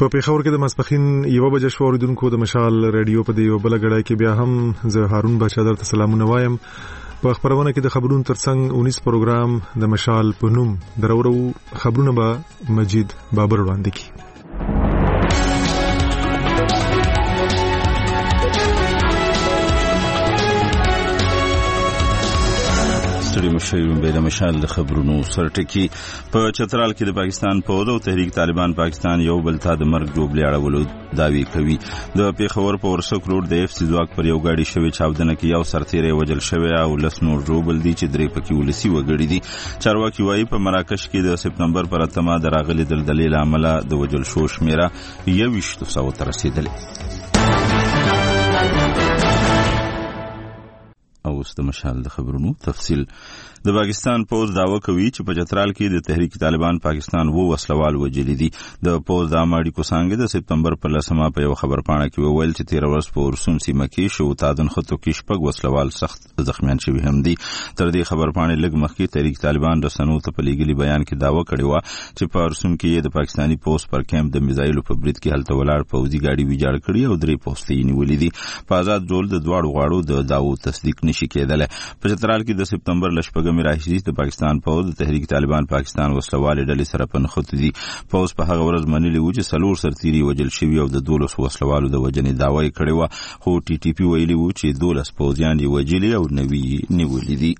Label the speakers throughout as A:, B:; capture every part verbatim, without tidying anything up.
A: په پیښور کې د ماسپخین یو بجې شو اوریدونکو د مشال رادیو په دی یو بل غړای کې بیا هم زه هارون بچا درته سلامونه وایم. په خبرونه کې د خبرونو ترڅنګ اونیس پروګرام د مشال په نوم درورو خبرونه به مجید بابر وړاندې کړي.
B: مشاورین به د مشال د خبرونو سرټکی په چترال کې د پاکستان پوځ او تحریک طالبان پاکستان یو بل ته د مرګ جوړ اړولو داوی کوي. د پیښور په ورسک روډ د اف سی ځواک پر یو گاډي شوی چاودنه کې یو سرتیری وجل شوی او لس نور جوړ دي چې درې پکې ولسی وګړي دي. چارواکي وايي په مراکش کې د سپتمبر پر اتمه د راغلي دلدلې عمله د وجل شو شمیره یویشت سو ته رسیدلې. او اوس د مشال د خبرونو تفصیل. د پاکستان پوځ داوا کوي چې په چترال کې د تحریک طالبان پاکستان وو وسلوال وجلی دي. د پوځ د اماړي کو څنګه د سپتمبر په لسمه په یو خبر پاڼه کې ویل چې تیر ورځ په ورسوم سیمه کې شو تادن خطو کې شپږ وسلوال سخت زخمیان شوي هم دي. تر دې خبر پاڼې لږ مخکې تحریک طالبان د سنو ته په لیګلي بیان کې داوا کړې و چې په ورسوم کې د پاکستاني پوځ پر کیمپ د میزایلو په برید کې هلته ولاړ پوځي گاډي ویجاړ کړي او درې پوستې نیولې دي. په آزاد ډول د دواړو غاړو د داو تصدیق نشي کېدل. په چترال کې د سپتمبر لشپږمې راهیسې د پاکستان پوځ د تحریک طالبان پاکستان وسلوالې ډلې سره په نښتې دي. پوځ په هغه ورځ منلي و چې څلور سرتیري وژل شوي او د دولس وسلوالو د وژنې دعوا یې کړې وه، خو ټي ټي پي ویلي و چې دولس پوځیان یې وژلي او نوي یې نیولي دي.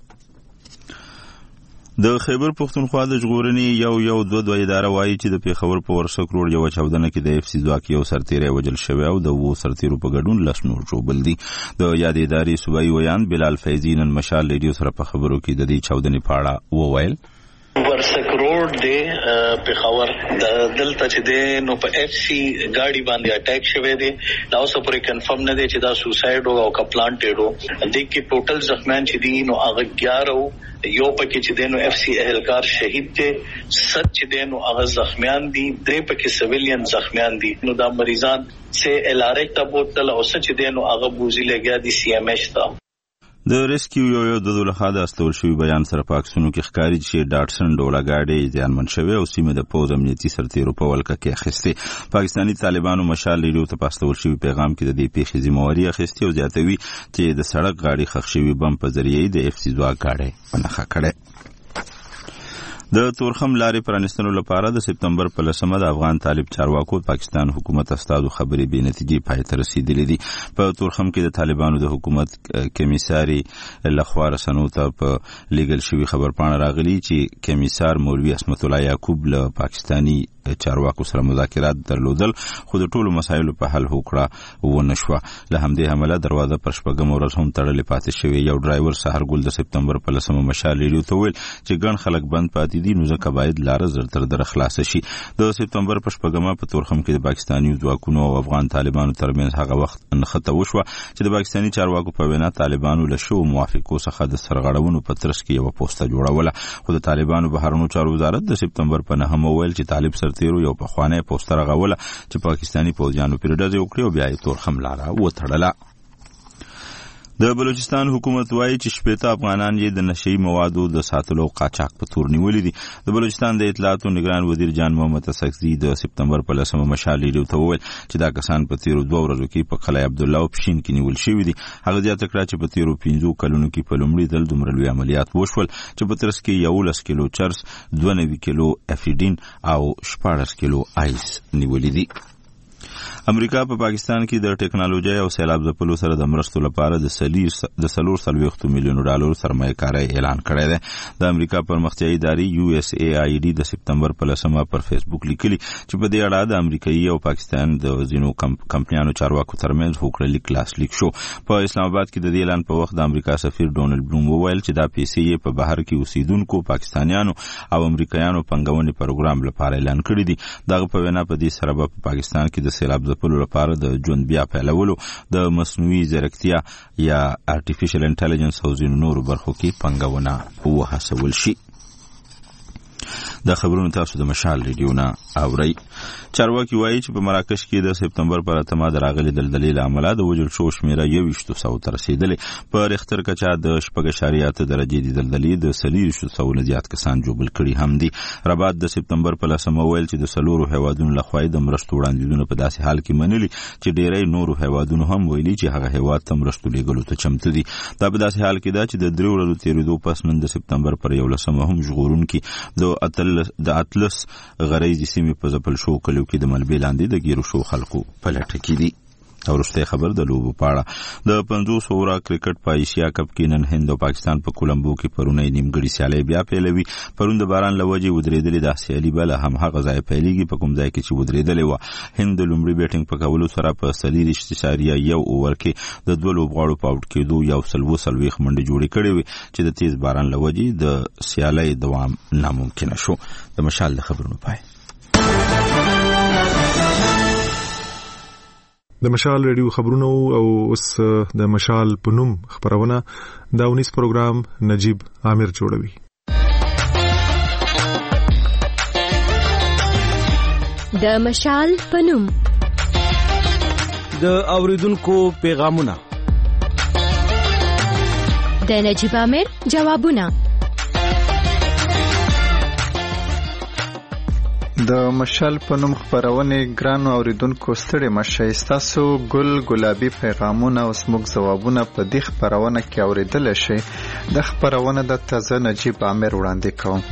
B: د خیبر پښتونخوا د ژغورنې یو یو دو دوه اداره وایي چې د پیښور په ورسک روډ یو چاودنه کې د اف سی ځواک یو سرتیری وژل شوی او د وو سرتیرو په ګډون لس نور ژوبل دي. د یاد ادارې صوبایي ویان بلال فیضي نن مشال ریډیو سره په خبرو کې د دې چاودنې په اړه وویل.
C: ورسک روډ دی پیښور د دلته چې دی نو په اف سی گاډي باندې اٹیک شوی دی. دا اوس پورې کنفرم نه دی چې دا سوسایډ او کا پلانټډ وو. د کې ټوټل زخمیان چې دي نو هغه اګیارہ یو پکې چې دینو اف سی اهلکار شهید دي، ست چې دینو هغه زخمیان دي، درې پکې سیویلین زخمیان دي. نو دا مریضان سه الارک ته بوتل او ست چې دینو هغه بوزي لګیا دي سی ام ایچ ته.
B: د ریسکیو یو یو د دولخه د استول شوی بیان سره پاکستانو کې ښکاری چې ډاټسن ډولا گاډي ځانمن شوی او سیمه د پوز امنیتي سرتیرو په ولکه کې اخیسته. پاکستانی طالبانو مشال ریډیو ته پاستول شوی پیغام کې د دې پیښې ذمہواری اخیسته او زیاتوي چې د سړک گاډي خښ شوی بم په ذریعه د اف سی ځواک گاډي پنهخه کړي. د تورخم لارې پرانستلو لپاره د سپتمبر په لسمه د افغان طالب چارواکو پاکستان حکومت استادو خبرې بې نتیجې پای ته رسیدلې دي. په تورخم کې د طالبانو د حکومت کمیساري لخوا رسنو ته په لیګل شوی خبر پاڼه راغلی چې کمیسار مولوي اسمت الله یعقوب له پاکستانی چارواکو سره مذاکرات درلودل خو د ټولو مسایلو په حل هوکړه ونه شوه. له همدې امله دروازه پر شپږم ورځ هم تړلې پاتې شوې. یو ډرایور سحر ګل د سپتمبر په لسمه مشال ریډیو ته ویل چې ګڼ خلک بند پاتې دي نو ځکه باید لاره زر تر دره خلاصه شي. د سپتمبر په شپږمه په تورخم کې د پاکستاني ځواکونو او افغان طالبانو ترمنځ هغه وخت نښته وشوه چې د پاکستاني چارواکو په وینا طالبانو له شو موافقو څخه د سرغړونو په ترڅ کې یو پوسټه جوړوله. خو د طالبانو بهرنیو چارو وزارت د سپتمبر په نهمه ویل چې طالب سرتیرو یو پخوانی پوسټر غوله چې پاکستاني پوځیانو پر ډزې وکړي او بیا یې تورخم لاره وتړله. د بلوچستان حکومت وایي چې شپېته افغانان یې د نشئی موادو د ساتلو قاچاق په تور نیولي دي. د بلوچستان د اطلاعاتو نگران وزیر جان محمد اسکزي د سپتمبر په لسمه مشال ریډیو ته وویل چې دا کسان په تیرو دوه ورځو کې په قلعه عبدالله او پښین کې نیول شوي دي. هغه زیاته کړه چې په تیرو پنځو کلونو کې په لومړي ځل دومره لوی عملیات وشول چې په ترڅ کې یولس کیلو چرس، دوه نوي کیلو افیډین او شپاړس کیلو آیس نیولي دي. امریکا په پاکستان کې د ټیکنالوژي او سیلاب ځپلو سره د مرستو لپاره د سلیر د سلور سلويختو میلیونو ډالر سرمایه کاري اعلان کړی دی. د امریکا پرمختیایي ادارې یو اس ای آی ډي د سپتمبر په لسمه پر فیسبوک لیکلي چې په دې اړه د امریکایي او پاکستان د ځینو کمپنیانو چارواکو ترمنځ هوکړه لیک لاسلیک شو. په اسلام آباد کې د دې اعلان په وخت د امریکا سفیر ډونلډ بلوم وویل چې دا پیسې یې په بهر کې اوسیدونکو پاکستانیانو او امریکایانو پنګونې پروګرام لپاره اعلان کړی دي. دغه په وینا په دې سره په پاکستان کې د سیلاب ځپلو لپاره د ژوند بیا پیلولو د مصنوعي ځیرکتیا یا ارتفیشل انټيليجنس او ځینو نورو برخو کې پنګونه وهڅول شي. د خبرونو تاسو د مشال ریډیو نه اورئ. چارواکي وایي چې په مراکش کې د سپتمبر پر اتمه د راغلي دلدلې له امله د وژل شوو شمېره یوویشتو سوو ته رسېدلې. په ریختر کچه د شپږ اعشاریه اته درجې د دلدلې د څلېرویشتو سوو نه زیات کسان ژوبل کړي هم دي. رباط د سپتمبر په لسمه ویل چې د څلورو هیوادونو لخوا د مرستو وړاندیزونه په داسې حال کې منلي چې ډېری نورو هیوادونو هم ویلي چې هغه هیواد ته مرستو لیږلو ته چمتو دي. دا په داسې حال کې ده چې د درې ورځو تېرېدو پس نن د سپتمبر پر یولسمه هم ژغورونکي د اتلس غریزي سیمې په ځپل شوو کلیو کې د ملبې لاندې د ګیرو شوو خلکو په لټه کې دي. او وروستی خبر د لوبو په اړه. د پنځوس اووره کرکټ په ایشیا کپ کې نن هند او پاکستان په کولمبو کې پرونی نیمګړې سیالۍ بیا پیلوي. پرون د باران له وجې ودرېدلې دا سیالي بله هم هغه ځای پیلېږي په کوم ځای کې چې ودرېدلې وه. هند د لومړي بیټینګ په کولو سره په څلېرویشت اعشاریه یو اوور کې د دوه لوبغاړو په آوټ کېدو یو سل اوه څلوېښت منډې جوړې کړې وې چې د تیز باران له وجې د سیالۍ دوام ناممکنه شو. د مشال د خبرونو پای.
A: د مشال ریډیو خبرونه او اوس د مشال په نوم خبرونه دا اونیس پروګرام نجیب عامر جوړوي.
D: د مشال په نوم
E: د اوریدونکو پیغامونه،
D: د نجیب عامر جوابونه.
F: د مشال په نوم خبرونه ګرانو اوریدونکو ستړي مشه تاسو ګل ګلابي پیغامونه او سموږ ځوابونه په دې خبرونه کې اوریدل شي. د خبرونه د تازه نجیب عامر وړاندې کوم.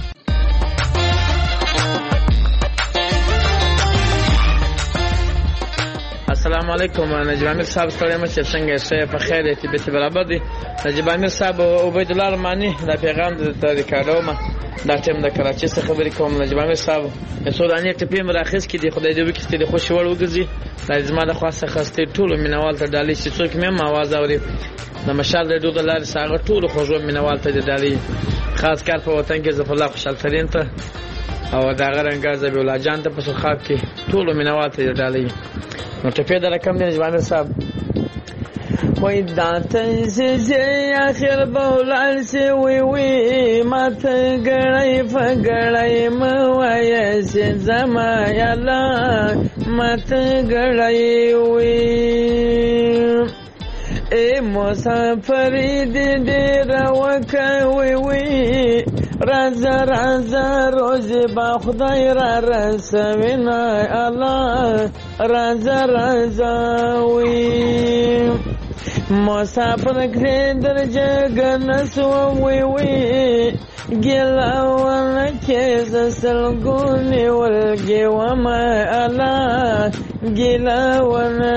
G: السلام علیکم. نجیب عامر صاحب ستړي مشه څنګه یې په خیر ته به برابر دي. نجیب عامر صاحب عبید الله رحماني دا پیغام د تاریخارومه دا ټیم د کراچۍ څخه خبرې کوم. نجیب عامر صاحب یو دانې ټپې مراخص کې دی خدای دې وکړي د خوشي وړ وګرځي. دا زما د خاصه خسته ټولو مینوال ته ډالۍ چې څوک مې आवाज اوري د مشال د دوه لارې ساغه ټولو خوږو مینوال ته ډالۍ خاص کار په وطن کې زفر الله خوشحال ترين ته او دا غرنګا زبی الله جان ته په سخاب کې ټولو مینوال ته ډالۍ. نو ټپې د رقم دی نجیب عامر صاحب وای دانته زه اخر بولان سی وی وی مات غړای فغړای مو وای سی زما یالا مات غړای وی اے مسافر دې دې راوکوي وی رازا رازا روز با خدای را رسوینا الله رازا رازا وی مسافر کړي در جګن سو وی وی ګلاونه کې زسلګونی ولګي و ما الله ګلاونه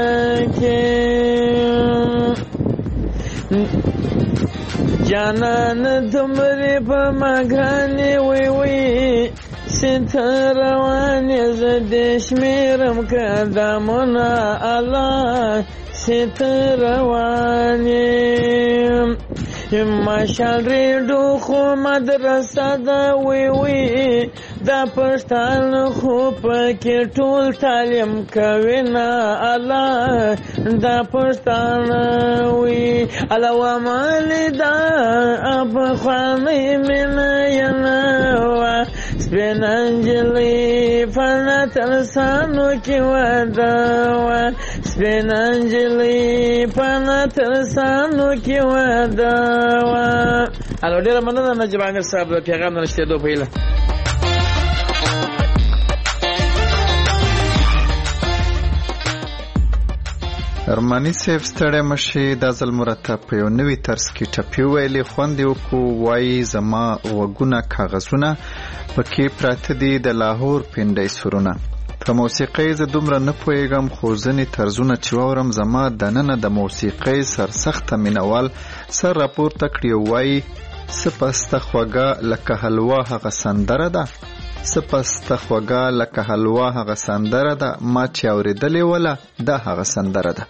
G: کې جانان تمری په مګانی وی وی ستر روانې زده شمیرم قدمونه الله ستر روانې مشال ریډو خو مدرسه دا وی وی دا پښتون خو پکې ټول تعلیم کوي نه الله دا پښتون وی الله مال دا اب خامې من ینوا سپینانجلی فنات لسانو کې ودا سپینانجلی فنات لسانو کې ودا. الو ډیره مننه نجیب عامر صاحب د پیغام نشته په اله.
F: ارمانی سیف ستړی مشي د ځل مرتب په یو نوی طرز کې ټپی ویلي خوندې وکړو وایي زما وګونه کاغذونه پکې پراته دي د لاهور پنډۍ سرونه. په موسیقۍ زه دومره نه پوهېږم خو ځینې طرزونه چې واورم زما دننه د موسیقۍ سرسخته مینوال سر راپورته کړي وایي سپسته خوږه لکه حلوا هغه سندره ده سپسته خوږه لکه حلوا هغه سندره ده ما چې اورېدلې وله دا هغه سندره ده.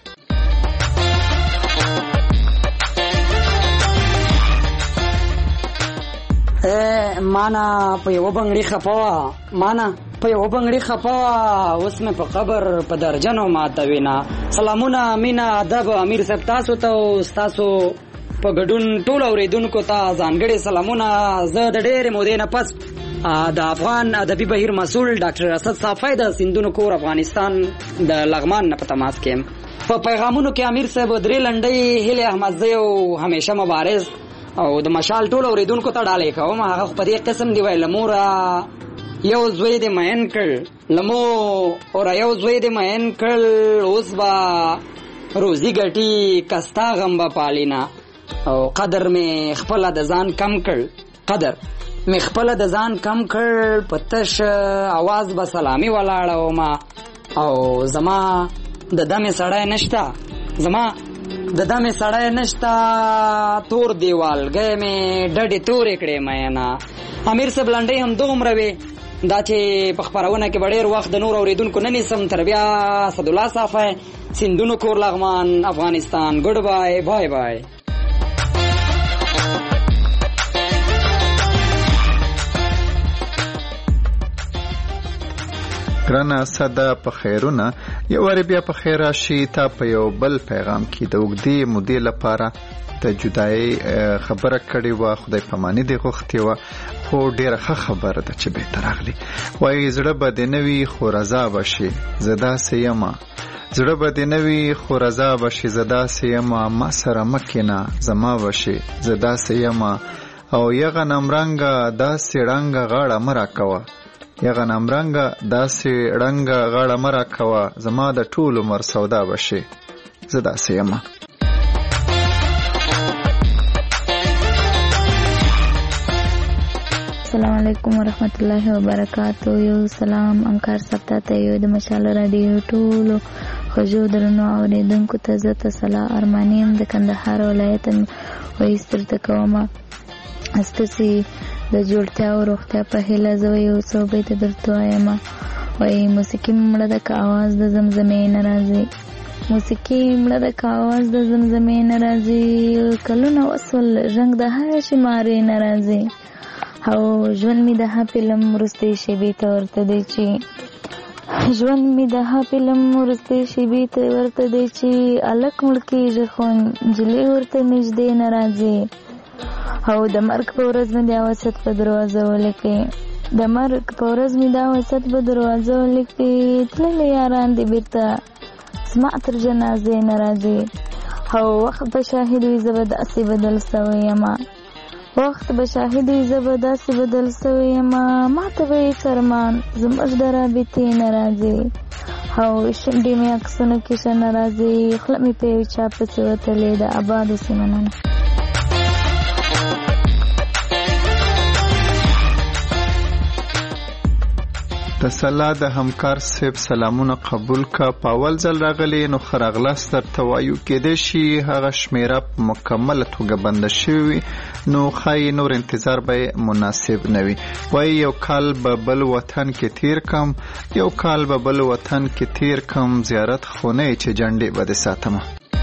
H: مانا په یو بنگړي خپوا مانا په یو بنگړي خپوا اوس مې په قبر په درجنو ماتوینا. سلامونه مینا ادب امیر صاحب تاسو ته تاسو په ګډون ټول اوریدونکو ته ځانګړي سلامونه. زه د ډېرې مودې نه پس د افغان ادبي بهیر مسؤل ډاکټر اسد صافی د سندونو کور افغانستان د لغمان نه په تماس کې په پیغامونو کې امیر صاحب درې لنډۍ هیله احمدزی او همیشه مبارز او د مشال ټول اوریدونکو ته ډالۍ کوم. هغه په دې قسم دی وای لمورا یو زوی دې مین کړ لمو اور یو زوی دې مین کړ اوس با روزي ګټي کستا غم با پالینا او قدر می خپل د ځان کم کړ قدر می خپل د ځان کم کړ پتش आवाज به سلامي ولاړو ما او زما د دمه سړی نشتا زما د دمه سړی نشتا تور دیوال گئے می ډډې تورې کړې مې نه. امیر صاحب لنډۍ هم دومره وي دا چې په خپرونه کې ډېر وخت د نور اوریدونکو نه نیسم. تر بیا اسدالله صافی سندونو کور لغمان افغانستان. ګډ بای بای بای.
F: ګرانه صدا په خیرونه یو وری بیا په خیر راشي. تا په یو بل پیغام کې د اوږدې مودې لپاره د جدایي خبره کړې وه. خدای پاماني دې غوښتې وه خو ډېره ښه خبره ده چې بهته راغلي. وایي زړه به دې نه وي خو رضا به شي زه داسې یمه زړه به دې نه وي خو رضا به شي زه داسې یمه ما سره مه کښېنه زما به شي زه داسې یمه او یغه نمرنګه داسې ړنګه غاړه مه راکوه یغه نمرنګه داسې ړنګه غاړه مه راکوه زما د ټول عمر سودا به شي زه داسې یمه.
I: السلام علیکم ورحمت الله وبرکاتو. یو سلام انکار سپتا ته یو د مشال رادیو ټولو خوږو درنو اوریدونکو ته زه تصلا ارمانیم د کندهار ولایت وایستر ته کومه استسی د جوړتیا او روغتیا په هیله زه یو څو بیت درته وایم. وایي موسیقي مړه ده که اواز د زمزمې نه راځي موسیقي مړه ده که اواز د زمزمې نه راځي کلونه وسول رنګ د هر شمارې نه راځي او ژوند می د ها فلم ورستې شیبې ته ورته دی چې ژوند می د ها فلم ورستې شیبې ته ورته دی چې الک مړ کېږي خو نجلۍ ورته نږدې نه راځي او د مرګ په ورځ مې دا وسط په دروازه ولیکې د مرګ په ورځ مې دا وسط په دروازه ولیکې تللي یاران دې بېرته زما تر جنازې نه راځي او وخت به شاهد وي زه به داسې بدل سوی یمه وخت به شاهد وي زه به داسې بدل سوی یمه ما ته به هېڅ ارمان زموږ د رابطې نه راځي او شونډې مې عکسونو کې ښه نه راځي خوله مې په یو چا پسې وتلې د ابادو سیمه نه.
F: د سلا د همکار صاحب سلامونه قبول کا. په اول ځل راغلی نو ښه راغلاست درته وایو. کیدای شي هغه شمیره په مکمله توګه بنده شوې نو ښایي نور انتظار به مناسب نه وي. وایي یو کال به بل وطن کې تیر کم یو کال به بل وطن کې تیر کم زیارت خو نه چې جنډې به دې ساتمه.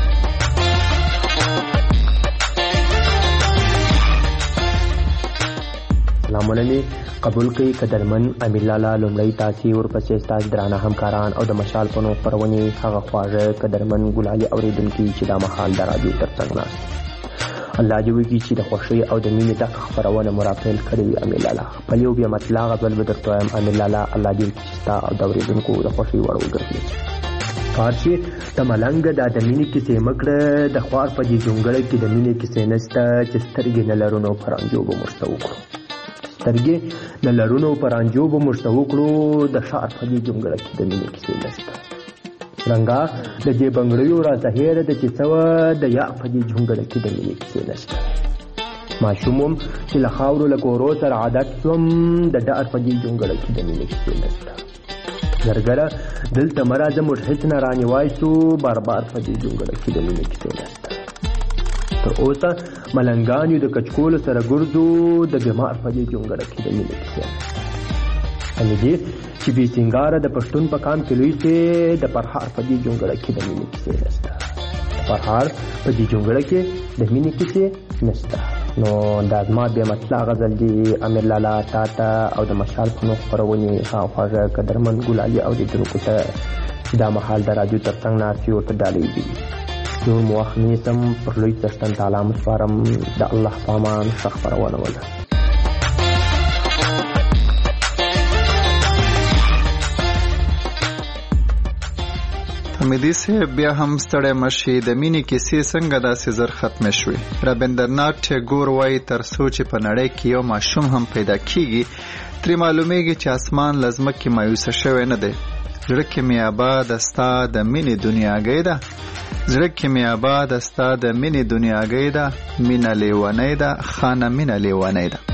J: سلام علیکم قبول کړئ قدرمن امیر لالا لومړی تاسې ورپسې ستاسو درانه همکاران او د مشال په نوم خپرونې هغه خواږه قدرمن ګلالي اورېدونکي چې دا مهال د راډیو تر څنګ ناست الله دې وکړي چې د خوښۍ او د مینې ډکه خپرونه مو راپیل کړې وي. امیر لالا خپل یو بیا مطلع غزل به درته وایم. امیر لالا الله دې وکړي چې ستا او د اورېدونکو د خوښۍ وړ وګرځي. کار چې د ملنګ دا د مینې کیسې مه کړه د خوار په دې جونګړه کې د مینې کیسې نشته چې سترګې نه لرو نو پرانجو به موږ ته وکړو سترګې نه لرو نو پرانجو به موږ ته وکړو د ښار په دې جونګړه کې د مینې کیسې نشته رنګا د دې بنګړیو را ظاهر د چې څه د یا په دې جونګړه کې د مینې کیسې نشته ماشوم چې له خاورو له کورو سره عادت شوم د ډار په دې جونګړه کې د مینې کیسې نشته زرګره دلته مراد موږ هیڅ نه رانیوای شو بار بار په دې جونګړه کې د مینې کیسې نشته تر اوسه ملنګانو د کچکول سره ګرځو د بیمار په دې جونګړه کې د مینې کیسې ان دې چې بي سنگاره د پښتون په کام کې لوي سي د پرهار په دې جونګړه کې د مینې کیسې نشته پرهار په دې جونګړه کې د مینې کیسې نشته نو دا زما بیا مطلع غزل دی امیر لالا تا ته او د مشال په نوم خپرونې خواږه قدرمن ګلالي اورېدونکو ته چې دا مهال د راډیو تر څنګ ناست یو ورته ډالۍ دي نور مو وخت نیسم پر لوی څښتن تعالی مسپارم د الله په امان ښه خپرونه وله
F: حمیدي صاحب بیا هم ستړی مشي د مینې کیسې څنګه داسې زر ختمې شوې. رابندرنات ټیګور وایي تر څو چې په نړۍ کې یو ماشوم هم پیدا کیږي ترې معلومیږي چې اسمان له ځمکې مایوسه شوی نه دی. زړه کې مې آباد ستا د مینې دنیاګۍ ده، زړه کې مې آباد ستا د مینې دنیاګۍ ده، مینه لیونۍ ده خانه مینه لیونۍ ده.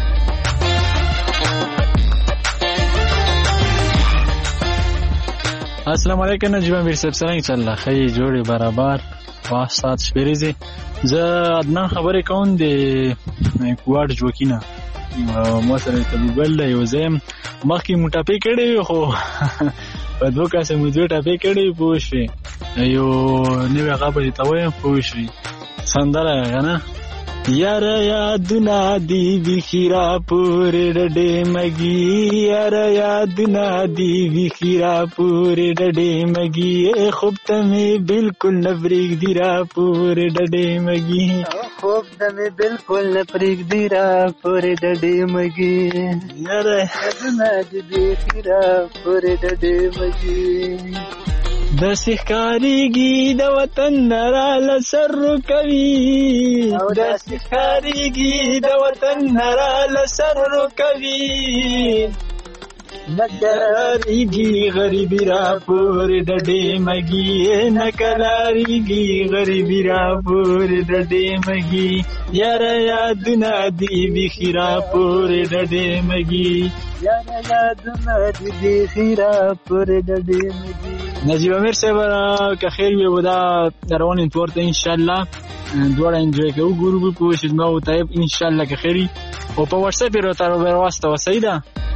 K: السلام علیکم نجیب امیر صاحب، څنګه چل خی جوړې برابر واسطات شپریزه. زه عدنان خبرې کوم د کوارډ جوکینا ما سره تبوبل دی او زم مخکې موټاپې کړې خو په دوه کاسه مو دوه ټاپې کړې پوښې یو نوې غابې ته وایم پوښې سندره غنه یار یادونه دی بخیرا پورې ډډې مګي، یار یادونه دی بخیرا پورې ډډې مګي، خوب ته مې بالکل نه پرېږدي را پورې ډډې مګي، خوب ته مې بالکل نه پرېږدي را پورې ډډې مګي، یار یادونه دی بخیرا پورې ډډې مګي. د سخکاریږي د وطن نراله سر کوي، د سخکاریږي د وطن نراله سر کوي، نکلاریږي غریبی را پورې ډډې مګي، نکلاریږي غریبی را پورې ډډې مګي، یار یادونه دی بخي را پورې ډډې مګي، یار یادونه دی بخي را پورې ډډې مګي. نجیب امیر صاحب که خیر وي ودا روان انتور ته انشاءالله دواړه انجوی کوو ګورو په شدما او طيب انشاءالله که خیری او په واتس اپ ورته ورواسته وسیدا.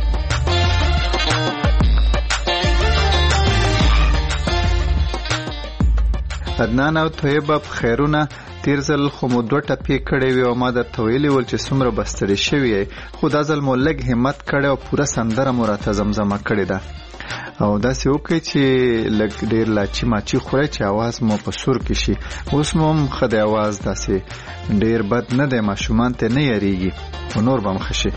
F: عدنان او طيب په خیرونه تیر ځل خو مو دوه ټپې کړې وي او ما درته ویلي ول چې څومره بستړی شوی خو دا ځل مو لږ همت کړی او پوره سندره مو راته زمزمه کړې ده او داسې وکړئ چې لږ ډېر لاچي ماچي خورئ چې اواز مو په سور کې شي. اوس مو هم ښه دی اواز، داسې ډېر بد نه دی، ماشومان ته نه یریږي خو نور به هم ښه شي.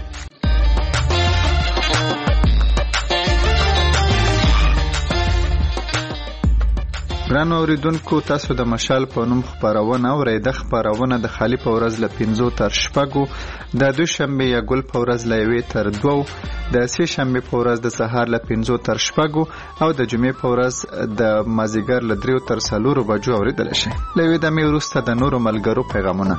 F: ګرانو اوریدونکو، تاسو د مشال په نوم خپرونه اورئ. د خپرونه د خالي په ورځ له پنځو تر شپږو، د دوشنبې یا ګل په ورځ له یوې تر دوو، د سې شنبې په ورځ د سهار له پنځو تر شپږو او د جمعې په ورځ د مازیګر له دریو تر څلورو بجو اوریدل شي. له یوې دمې وروسته د نورو ملګرو پیغامونه.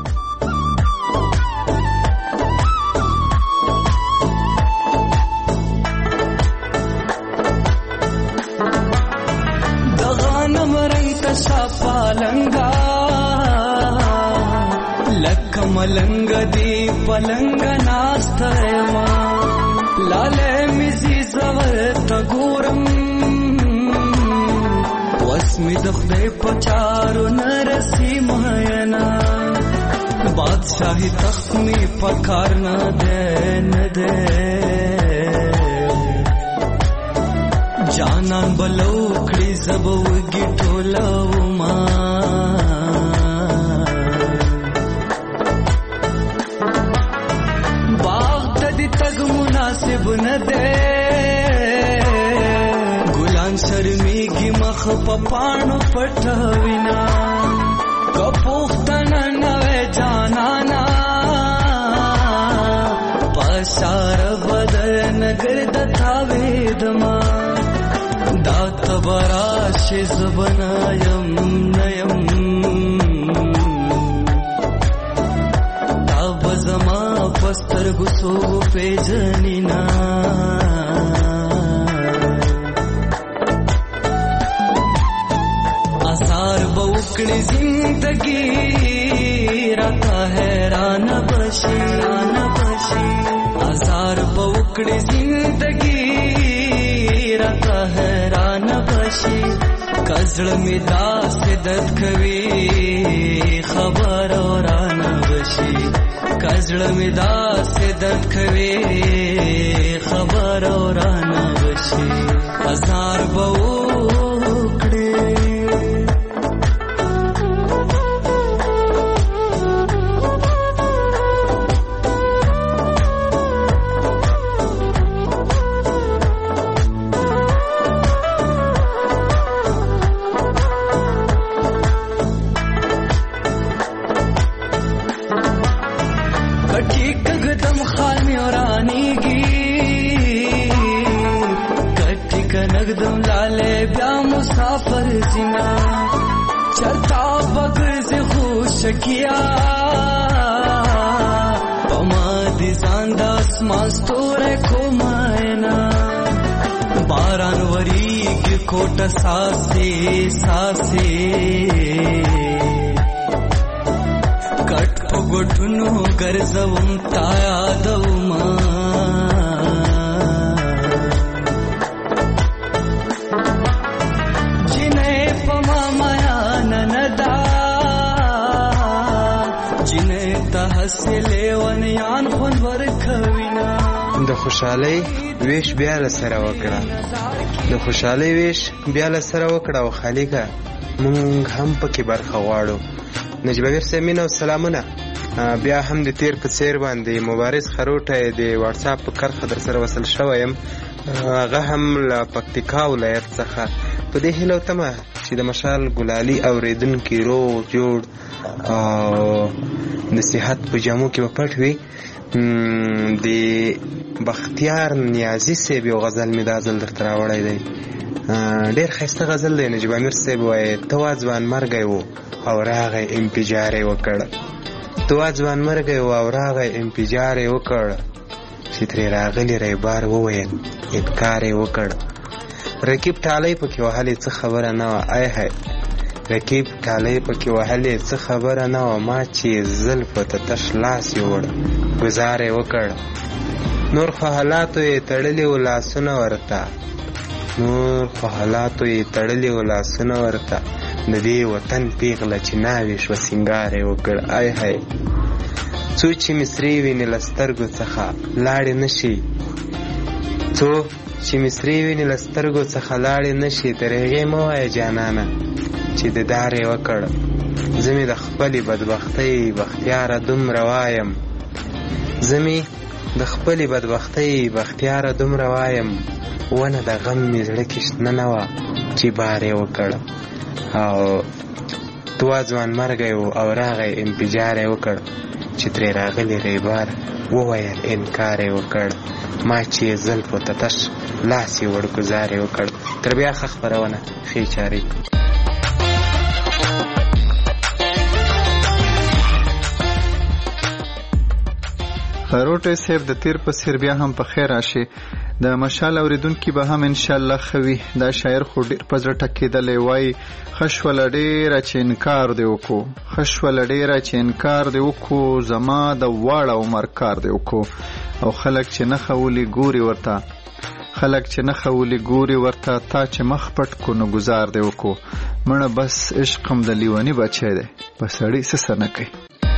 L: پالنگا لک ملنگ دی پلنگ ناستما لاله میزی زور تګورم وسمی د خدای پچارو نرسی مهینا بادشاہی تخت می پکار نه ده نه ده جانان بلو کړي زبو گی ټولو ما باغ ته دي تګ مناسب نه ده ګلان شرمېږي مخ په پاڼو پټوینا کپوختن نوې جانانا پشار بدن ګرد تاویدما دا تبراش زبنایم نیم دا بزما پستر گسو پیجنینا آثار بوکڑی زندگی رتا حیران بشی آثار بوکڑی زندگی رتا حیران بشی کزړ می داس دد کوي خبر اوران بشي کزړ می داس دد کوي خبر اوران بشي هزار بوکړي خټي کګدم خال می ورانیږي کټي کنګدم لاله بیا مسافر زینا چرتا بغز خوشکیا پما دي ځان د اسمان ستوره کوماینا باران وریږي کوټه ساسې ساسې کټ په ګټونو ګرځوم تا یادوما جنې پما مایا نندا جنې ته حاصلې ونیان خون ورکوینا
M: د خوشحالۍ ویش بیا له سره وکړه د خوشحالۍ ویش بیا له سره وکړه او خالقه مونږ هم پکې برخه غواړو. نجیب امیر صاحب مینه او سلامونه. بیا هم د تیر په څیر باندې مبارز خروټه د واتس اپ په کرخه در سره وصل شوی یم. هغه هم له پکتیکا ولایت څخه په دې هیله تمه چې د مشال ګلالي اورېدونکي روغ جوړ او د صحت په جامو کې به پټ وي. د بختیار نیازي صاحب یو غزل مې دا ځل درته راوړی دی. ډېر ښایسته غزل دی. نجیب امیر صاحب وایي ته وا ځوان مرګی و او راغی انفجار یې وکړ. ته وا ځوان مرګی و او راغی انفجار یې وکړ چې ترې راغلی ریبار وویل انکار یې وکړ. رقیب ټالۍ پکې وهلې څه خبره نه وه. ای هی رقیب ټالۍ پکې وهلې څه خبره نه وه. ما چې زلفو ته تش لاس یوړ ګزار یې وکړ. نور خو حالاتو یې تړلي و لاسونه ورته نور خو حالاتو یې تړلي و لاسونه ورته د دې وطن پیغله چې ناوې شوه سینګار یې وکړ. ای هی څو چې مصري وینې له سترګو څخه لاړې نه شي څو چې مصري وینې له سترګو څخه لاړې نه شي تر هغې مه وایه جانانه چې دیدار یې وکړ. زه مې د خپلې بدبختۍ بختیاره دومره وایم زه مې د خپلې بدبختۍ بختیاره دومره وایم ونه د غم مې زړه کې شنه نه وه چې بار یې وکړ. او تو ځوان مرګی و او راغی انفجار یې وکړ چې ترې راغلی ریبار وویل انکار یې وکړ. ما چې زلفو ته تش لاس یې وړ ګزار یې وکړ. تر بیا ښه خپرونه ښې چارې.
F: خروټی صاحب د تیر په څیر بیا هم په خیر راشي. د مشال اوریدونکي به هم ان شاء الله خوي. دا شاعر خو ډیر په زړه ټکېدلی وای خشول ډیره چې انکار دی وکړو خشول ډیره چې انکار دی وکړو زما د واړه عمر کار دی وکړو او خلک چې نه خولي ګوري ورته خلک چې نه خولي ګوري ورته تا چې مخ پټ کو نو گزار دی وکړو مړه بس عشقم د لیونی بچی دی بس اړي څه نه کوي.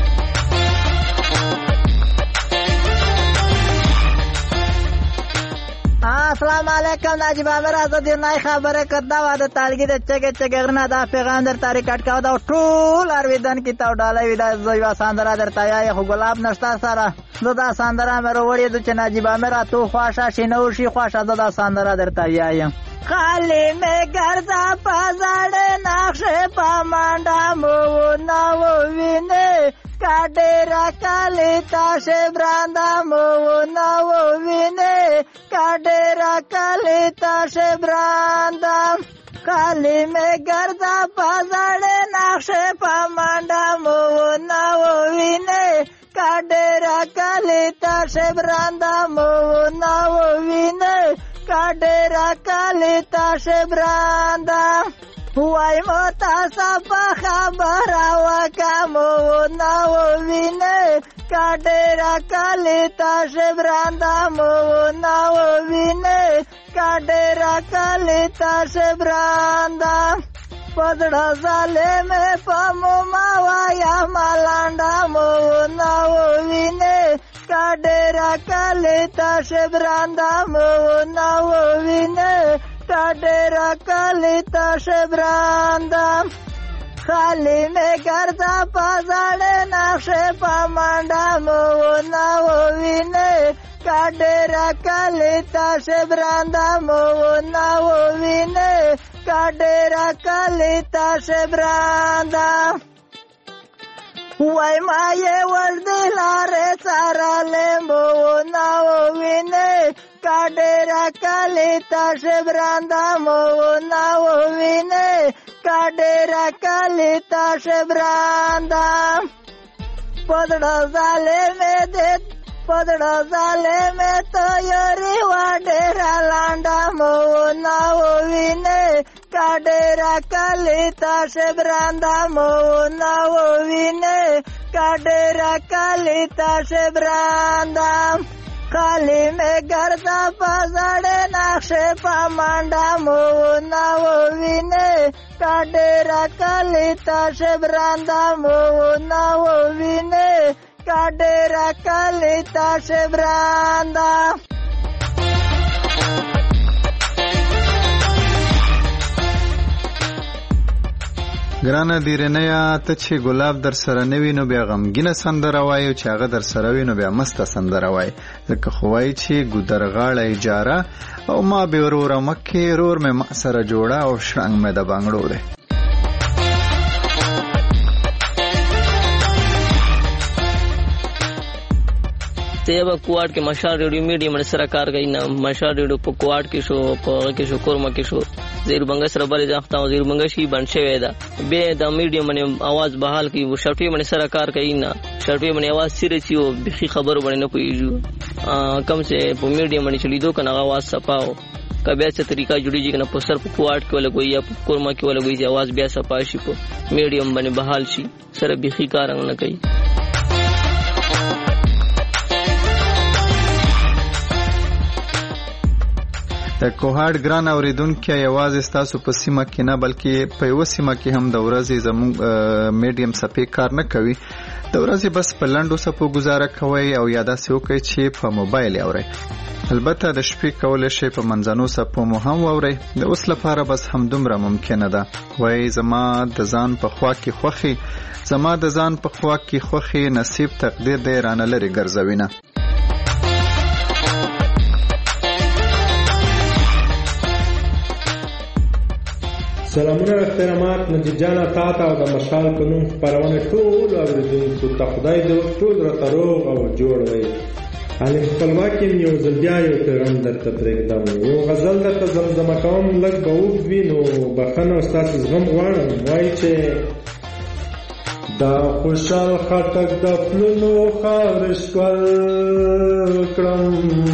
N: السلام علیکم نجیب امیر آزاد نای خبره کدا و د تالګي د چګه چګرنا دا پیغام در تاریخ کټ کاو دا ټول ارویدن کی تو ډالې ودا زویا ساندرا درته یا خو ګلاب نشتا سره زدا ساندرا مې وروړې د چې نجیب امیر تو خواشه شینو شي خواشه زدا ساندرا درته یا خالی میں گردا پازړ نقشه پامانډا مو نو وینه کډرا کالی تاشه براندا مو نو وینه کډرا کالی تاشه براندا خالی میں گردا پازړ نقشه پامانډا مو نو وینه کډرا کالی تاشه براندا مو نو وینه کډرا کالی تاشه براندا وای مو تاسو په خبره وکمو نو وینه کډرا کالی تاشه براندا مو نو وینه کډرا کالی تاشه براندا پدړه ظالم په مو ما وایا مالانډا مو نو وینه کډرا کالی تاشه براندا مو نو وینه کډرا کالی تاشه براندا خالی میں گردا پازړ نقشه پامانډا مو نو وینه کډرا کالی تاشه براندا مو نو وینه کډرا کالی تاشه براندا وای ما یې ور دلاره سره kalita shebranda mouna ovine kadera kalita shebranda podda zale me de podda zale me to yori wadera landa mouna ovine kadera kalita shebranda mouna ovine kadera kalita shebranda खाली में गर्दा पजड़े नक्शे पामांडा मोना वो विने काडेरा कलिता शेब्रांदा मोना वो विने काडेरा कलिता शेब्रांदा
F: ګرانه دیرنیا ته چې ګلاب در سره نوي نو بیا غمګینه سندره وایي چې هغه در سره وي نو بیا مسته سندره وایي ځکه خو وایي چې ګودرغاړه اجاره او ما به وروره مکې رور مې ما سره جوړه او شرنګ مې د بنګړو دی
O: तेब कुआट के मशाल रेडियो मीडियम सर कार गई ना मशाल रेडियो पर कुआट के शो पर के शो कोरमा के शो जीर बंगस रबर जाखता हूं जीर बंगशी बनशे वेदा बे द मीडियम ने आवाज बहाल की वो शर्टी मने सर कार गई ना शर्टी मने आवाज सिरे छी वो बिखी खबर बने न कोई जू कम से मीडियम मने चली दो कना आवाज सपाओ कबे से तरीका जुड़ी जी कना पोस्टर पर कुआट के वाला कोई या कोरमा के वाला कोई आवाज बे सपाशी को मीडियम बने बहाल शी सर बिखी कारंग न कई
F: د کوهاټ ګران اوریدونکو یوازې ستاسو په سیمه کې نه بلکې په یو سیمه کې هم د ورځې زموږ میډیم سپې کار نه کوي د ورځې بس په لنډو سپو گزاره کوي او یا داسې وکړئ چې په موبایل اورئ البته د شپې کولی شئ په منځنو سپو مو هم واورئ د اوس لپاره بس همدومره ممکنه ده وایي زما د ځان په خوا کې خوښي زما د ځان په خوا کې خوښي نصیب تقدیر دی رانه لرې ګرځوینه
P: سلامونه احترامات نجیب جان تا ته او د مشال په نوم خپرونه ټول اوریدونکو ته خدای دې ټول راته روغ او جوړ وي علي خپلواکي یو ځل بیا یو پیغام درته پرېږدم یو غزل درته زمزمه کوم لږ به اوږد وي نو بښنه او ستاسو زغم غواړم وایي چې دا خوشحال خټک د پلونو خاورې ښکل کړم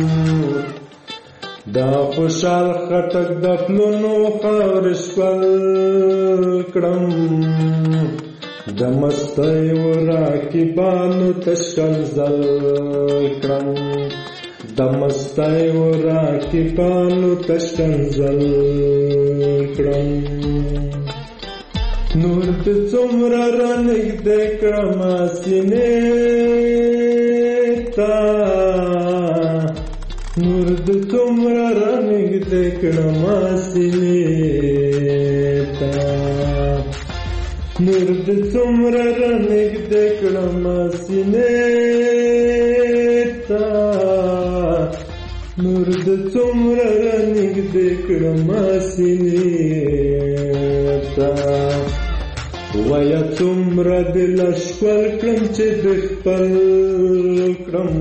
P: دا خوشحال خټک د پلونو خاورې ښکل کړم د مستیو راکبانو تشکنځل کړم د مستیو راکبانو تشکنځل کړم نور دې څومره رانږدې کړم سینې ته نور دې څومره رانږدې کړم سینې ته نور دې څومره رانږدې کړم سینې ته نور دې څومره رانږدې کړم سینې ته ویا څومره دې لښکر کړم چې دې خپل کړم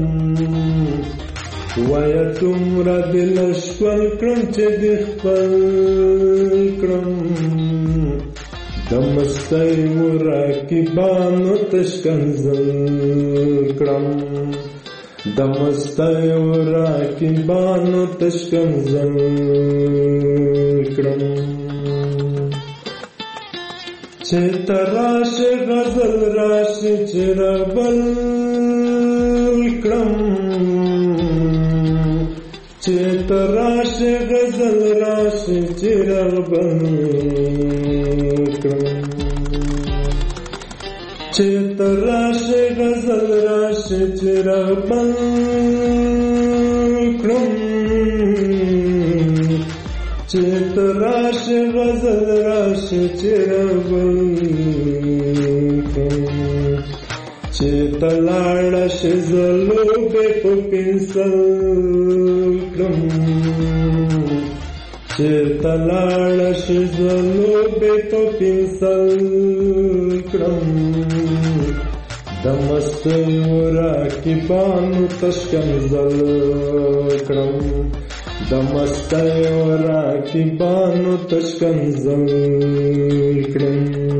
P: ویا څومره دې لښکر کړم چې دې خپل کړم د مستیو راکبانو تشکنځل کړم د مستیو راکبانو تشکنځل کړم چې تراشه غزل راشه چې ربل کړم چې تراشه غزل راشه چې ربل کړم چې تراشه غزل راشه چې ربل کړم چې تراشه غزل راشه چې ربل کړم چې تلاړه شي زلوبې په پنسل کړم چې تلاړه شي زلوبې په پنسل کړم د مستیو راکبانو تشکنځل کړم د مستۍ او راکبانو تشکنځل کړم.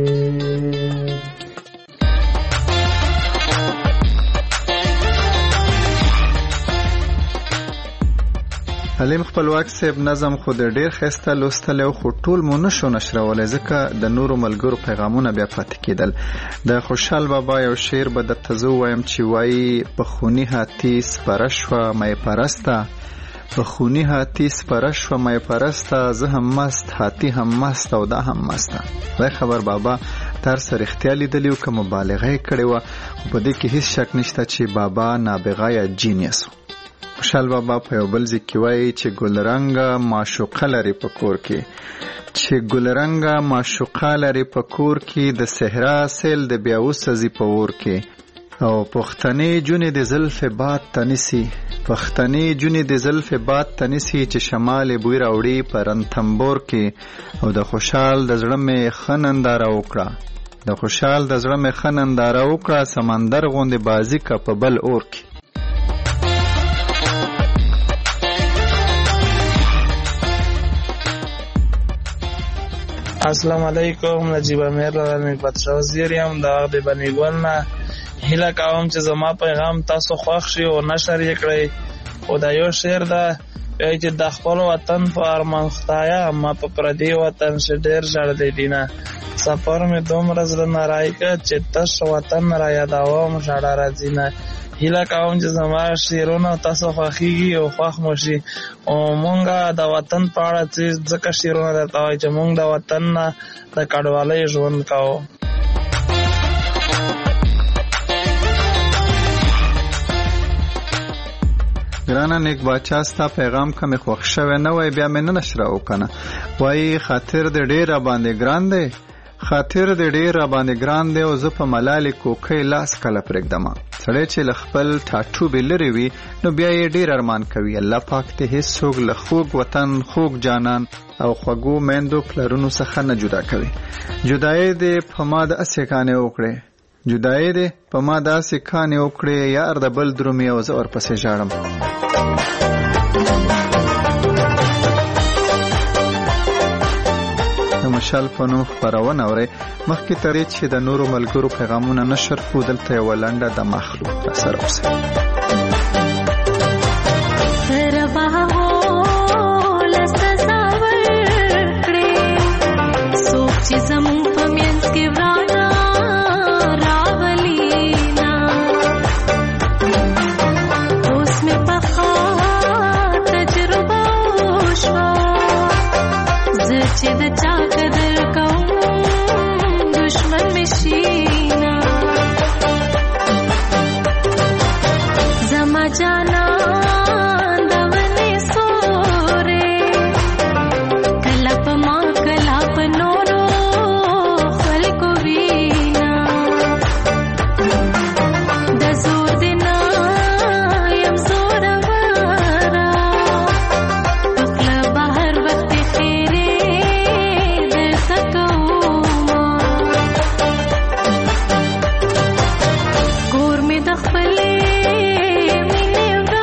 F: حلیم خپلواک صاحب نظم خو د ډیر ښایسته لوستلی خو ټول مو نشو نشرولی ځکه د نورو ملګرو پیغامونه بیا پاتې کېدل. د خوشحال بابا یو شعر به درته زه ووایم چې وایي په خوني هاتي سپره شوه می پرسته، په خوني هاتي سپره شوه می پرسته، زه هم مست هاتي هم مست او دا هم مسته. وای خبر بابا تر سره اختیار لیدلی و که مبالغه یې کړې وه، خو په دې کې هیڅ شک نشته چې بابا نابغه یا جینیس و. خوشحال بابا په یو بل ځای کې وایي چې ګلرنګه معشوقه لري په کور کې، چې ګلرنګه معشوقه لري په کور کې، د صحرا سیل د بیا وسځي په اور کې، او پښتنې جونې د زلف باد ته نیسي، پښتنې جونې د زلف باد ته نیسي، چې شمال بوی راوړي په رنتمبور کې، او د خوشحال د زړه مې ښه ننداره وکړه، د خوشحال د زړه مې ښه ننداره وکړه، سمندر غوندې بازي که په بل اور کې.
Q: السلام علیکم، نجیب امیر لرنی پتر وزیر یم د وخت بنی ګل نه. هیله کوم چې زما پیغام تاسو خوښ شي او نشر یې کړئ. او دا یو شعر ده وایي چې د خپل وطن په ارمان خدایه ما په پردي وطن شه ډېر ژړدی دینه، سفر مې دومره زړه نه رایکه چې تش وطن را یادوم ژړا راځي نه. هیله کوم چې زما شعرونه تاسو خوښیږي او خوښ مو شي. او مونږ د وطن په اړه چې ځکه شعرونه درته وایي چې مونږ د وطن نه د کډوالۍ ژوند کوو.
F: ګرانه نیک باچا ستا پیغام که مې خوښ شوی نه وای بیا مې نه نشره وکنه. وایي خاطر د ډېر را باندې ګران دی، خاطر د ډېر را باندې ګران دی، او زه په ملالې کوکۍ لاس کله پرېږدمه. سړی چې له خپل ټاټوبې لرې وي نو بیا یې ډېر ارمان کوي. الله پاک دې هېڅوک له خوږ وطن، خوږ جانان او خوږو میندو پلرونو څخه نه جدا کوي. جدایي دې په ما داسې کانې وکړې، جدایي دې په ما داسې کانې وکړې، یار د بل درومي او زه ورپسې ژاړم. د مشال په نوم خپرونه اورئ. مخکې ترې چې د نورو ملګرو پیغامونه نشر کړو، دلته یوه لنډه د مخلوق راسره اوسئ.
R: خپلې مینې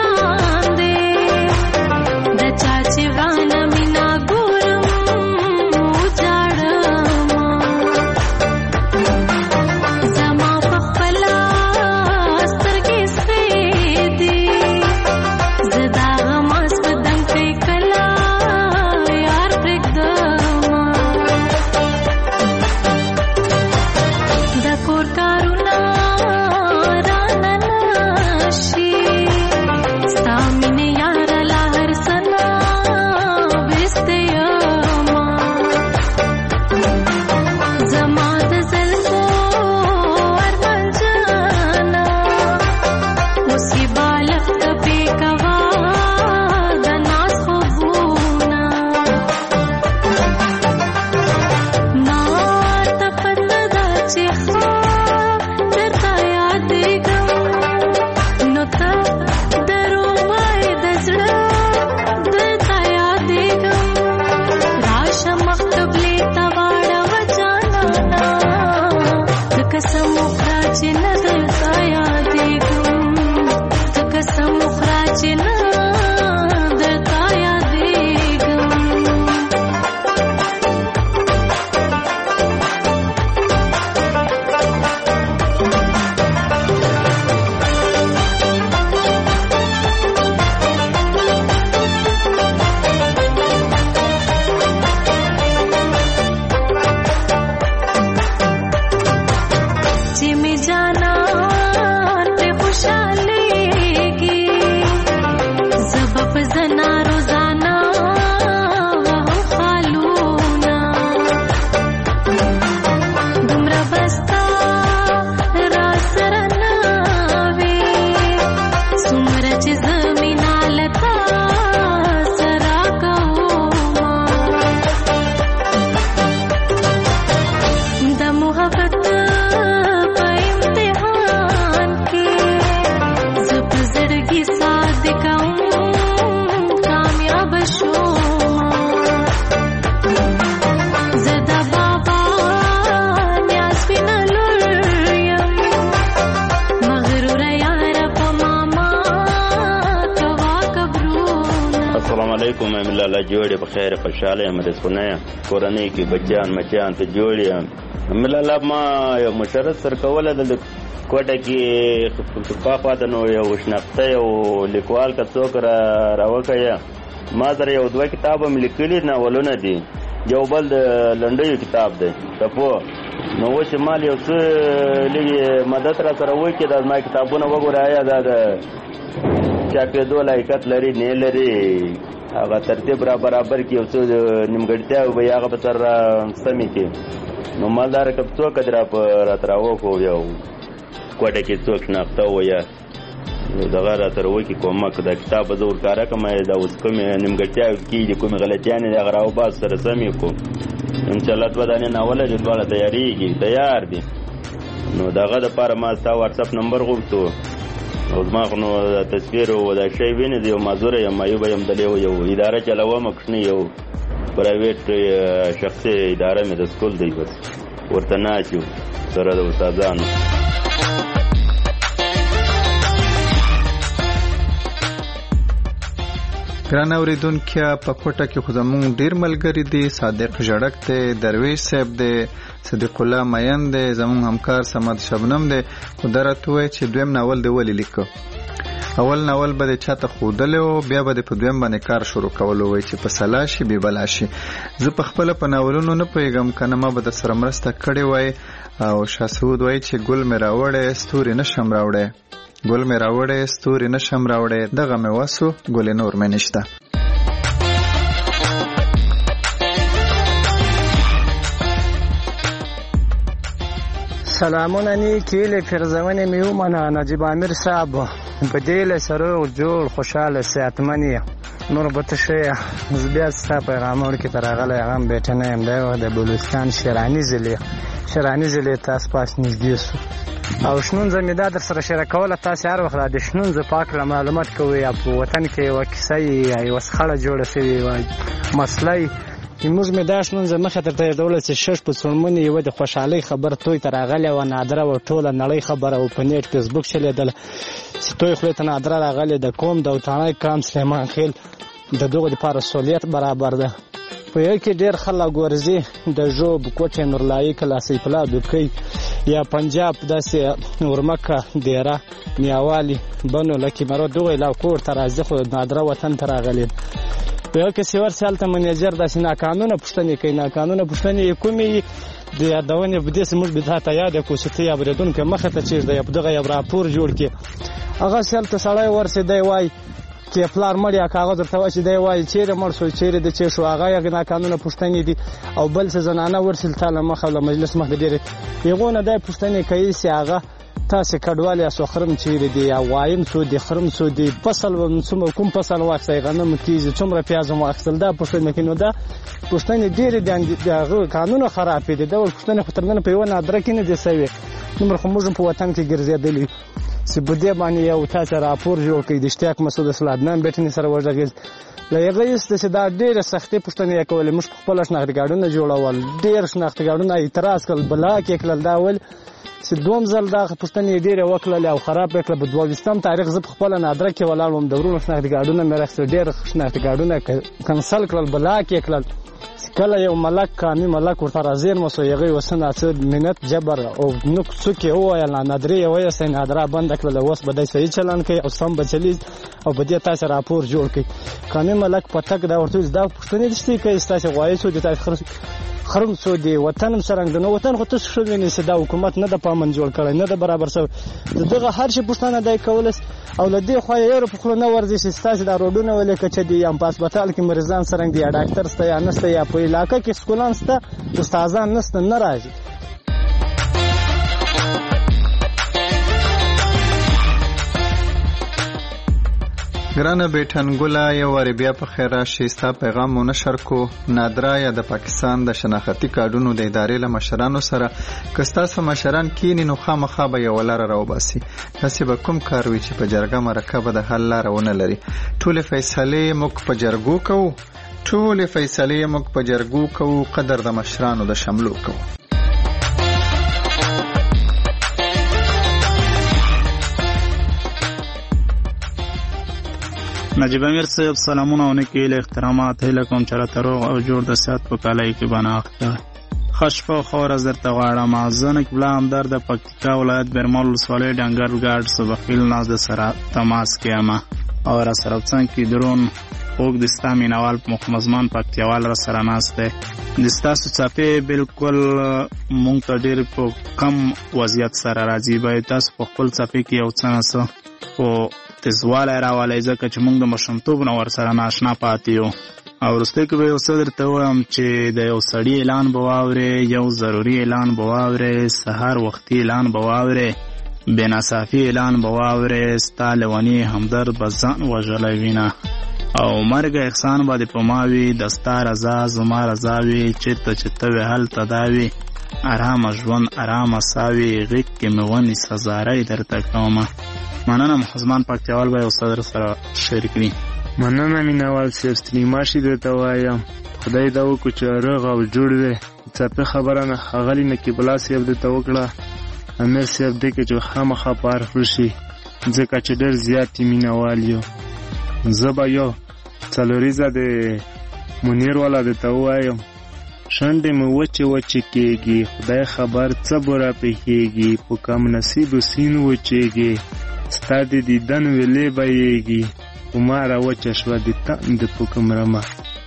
R: علیکم املا الله جوړې په خیر خوشاله یم رسونه کورنۍ کې بچیان مچیان ته جوړې یم املا الله ما یو مشرت سر کوله د کوټه کې په خاطر نو یو شناخته یو لیکوال کا څوک را راوکیا ما سره یو دوه کتاب هم لیکلي ناولونه دي یو بل د لنډیو کتاب دی تپو نو چې مال یو څه لږ مدد را سره وکړي دا ما کتابونه وګوره آیا دا د چاپېدو لایقت لري نه لري هغه ترتیب را برابر کړي یو څه نیمګړتیا به هغه به سر سمې کړي نو مالدار که څوک درا په رات راوکو یو کوټه کې څوک شناخته ویا دغه را تر وکی کومه که دا کتاب به زه ورکاره کړم دا اوس کومې نیمګړتیاوې کېږي کومې غلطیانې دي هغه راوباس سره سمې کړو انشاءالله دوه دانې ناوله دي دواړه تیارېږي تیار دي نو د هغه دپاره ما ستا واټساپ نمبر غوښتو او زما خو نو تصویر و دا شی وینې د یو معذوره یم معیوبه یم دلې یو اداره چلوم کوچنۍ یو پرایویټ شخصي اداره مې د سکول دی بس ورته ناست یو سره د استادانو
F: ګران اورېدونکي په کوټه کې خو زموږ ډېر ملګري دي صادق ژړک دی درویش صاحب دی صدیق الله مین دی زموږ همکار سمد شبنم دی خو دا راته ووایي چې دویم ناول دی ولې لیکه اول ناول به د چاته ښودلی و بیا به د په دویم باندې کار شروع کولو وایي چې په سلا شي بې بلا شي زه په خپله په ناولونو نه پوهېږم که نه ما به در سره مرسته کړې وای او شاه سعود وایي چې ګل مې راوړی ستوري نه شم راوړی ګل مې راوړی ستوري نه شم راوړی دغه مې وسو ګلې نور مې نشته
S: سلامونه نیکې له فرزونې مې ومنه نجیب امیر صاحب په دې له سروغ جوړ خوشحاله صحتمن یې نور به ته ښه یې زه بیا ستا پیغام وړکې ته راغلی هغه هم بیټه نه یم دی د بلوچستان شیراني ضلع شیراني ضلع تاسو پاس نږدې سو او شنونځه مې دا در سره شریکوله تاسې هر وخت د شنونځو په هکله معلومات کوئ یا په وطن کې یوه کیسه یا یوه شخړه جوړه شوې یوه مسله یي موږ مې دا شنونځه مخې ته تېرېدوله چې شش په څوړمنې یوه د خوشحالۍ خبر توی ته راغلې وه نادره وه ټوله نړۍ خبره او په نیټ فیسبوک چلېدله چې توی خولې ته نادره راغلې د قوم د اوتاڼی کام سلیمان خېل د دغو دپاره سهولیت برابر ده په یو کې ډېر خلک ورځي د ژوب کوټې نورلایي کلا سیف الله دوبکۍ یا پنجاب داسې ورمکه دیره میاوالي بنو لکي مرو دغو علاقو ورته راځي خو نادره وطن ته راغلي په یو کې سیور سیال ته منیجر داسې ناقانونه پوښتنې کوي ناقانونه پوښتنې یې کومې د یادونې په دې موږ به تا یاد کړو چې ته یې اورېدونکی مخې ته چېږده یا په دغه یو راپور جوړ کړي هغه سیال ته سړی ورسېدی وایي کې پلار مړ یا کاغذ ورته وایي چې دی وایي چېرې مړ شو چېرې د چې شو هغه یې ناقانونه پوښتنې دي او بل څه زنانه ورسېل تا له مخه له مجلس مخکې ډېرې هغو نه دی پوښتنې کوي چې هغه تاسې کډوال یاستو خرم چیرې دی یا وایم څو دی خرم څو دی فصل څومره کوم فصل واخیستی غنم کیږي څومره پیاز مو واخیستل دا پوښتنې کوي نو دا پوښتنې ډېرې دي د هغه قانونه خرابې دي ډول پوښتنې خو تر نن په یوه نادره کې نه دي سوې دومره خو موږ په وطن کې ګرځېدلي چې په دې باندې یو تاسې راپور جوړ کړئ د اشتیاق مسعود اسلام عدنان بیټنې سره وغږېد له هغه ایسته چې دا ډېرې سختې پوښتنې یې کولې موږ په خپله شناختي کارډونه جوړول ډېر شناختي کارډونه اعتراض کړل بلاک یې کړل دا ول چې دوم ځل دغه پوښتنې یې ډېرې وکړلې او خراب یې کړه په دوه ویشتم تاریخ زه په خپله نادره کې ولاړ وم د ورونو شناختي کارډونه مې راخیستل ډېر شناختي کارډونه کنسل کړل بلاک یې کړل کله یو ملک کامي ملک ورته راځېرمه سو هغه یې وسه ناڅه منت جبر او نوک څوک یې وویل نادرې یې ویستی نادره بنده کړله اوس به دی صحیح چلند کوي او سم به چلیږي او په دې تاسې راپور جوړ کړئ کامي ملک په تک دا ورته دا پوښتنې دشتې کوي ستاسې غوایي څو دي تاسې خرم څو دی وطن هم څرنګ دی نو وطن خو تاسو ښه وینئ چې دا حکومت نه د پامن جوړ کړی نه د برابر شوی د دغه هر شي پوښتنه دی کولی او له دې خوا یې یو په خوله نه ورځي چې ستاسې دا روډونه ولې کچه دي یا په هسپتال کې مریضان څرنګ دي یا ډاکټر شته یا نشته یا په علاقه کې سکولان شته استادان نشته نه راځي
F: ګرانه بیټنګوله یو وارې بیا په خیر راشي ستا پیغام مو نشر کو نادره یا د پاکستان د شناختي کارډونو د ادارې له مشرانو سره که ستاسو مشران کینی نو خامخا به یوه لاره راوباسي هسې به کوم کار وي چې په جرګه مرکه به د حل لاره ونه لري ټولې فیصلې موږ په جرګو کوو ټولې فیصلې موږ په جرګو کوو قدر د مشرانو د شملو کوو
T: نجیب امیر صاحب سلامونه او نیکې له احترامات هیله کوم چې راته روغ او جوړ د صحت په کالۍ کې بناخته ښه شپه او ښه ورځ درته غواړم. زه نقیب الله همدرد د پکتیکا ولایت برمل ولسوالۍ ډنګر ګاډ صبخیل ناز د سره تماس کې یم او را سره څنګ کې درون خوږ د ستا مینوال مخمزمان پکتیاوال را سره ناست دی. د ستاسو څپې بالکل مونږ ته ډېر په کم وضعیت سره راځي. باید تاسو په خپل څپې کې یو څه نه څه خو تیزوالی راولی ځکه چې مونږ د ماشومتوب نه ورسره ناشنا پاتې یو. او وروستی کې به یو څه درته ووایم چې د یو سړي اعلان به واورې، یو ضروري اعلان به واورې، سهار وختي اعلان به واورې، بېناصافي اعلان به واورې، ستا لیوني همدرد به ځان وژلی وینه او مرګ احسان به دې په ما وي، د ستا رضا زما رضا وي، چېرته چې ته وې هلته دا وي، ارامه ژوند ارامه ساه وي، غېږ کې مې ونیسه زاری درته کومه. مننه محزمان پکتیاوال به یو څه در سره شیر کړي.
U: مننه مینوال صاحب ستړي درته وایم، خدای دا وکړو چې روغ او جوړ وې. څپې خبره نه ښاغلي نقیب الله صاحب درته وکړه، امیر صاحب دې کې چې خامخا په اړخ وشي ځکه چې ډېر زیات مینوال یو. زه به یو څلوریزه د منیر والا درته ووایم، شونډې مې وچې وچې کېږي، خدای خبر څه به راپېښېږي، په کم نصیبو سین وچېږي، ستا د دیدن ویلې بهیږي، په ما راوچه شوه د تند په کوم رمه.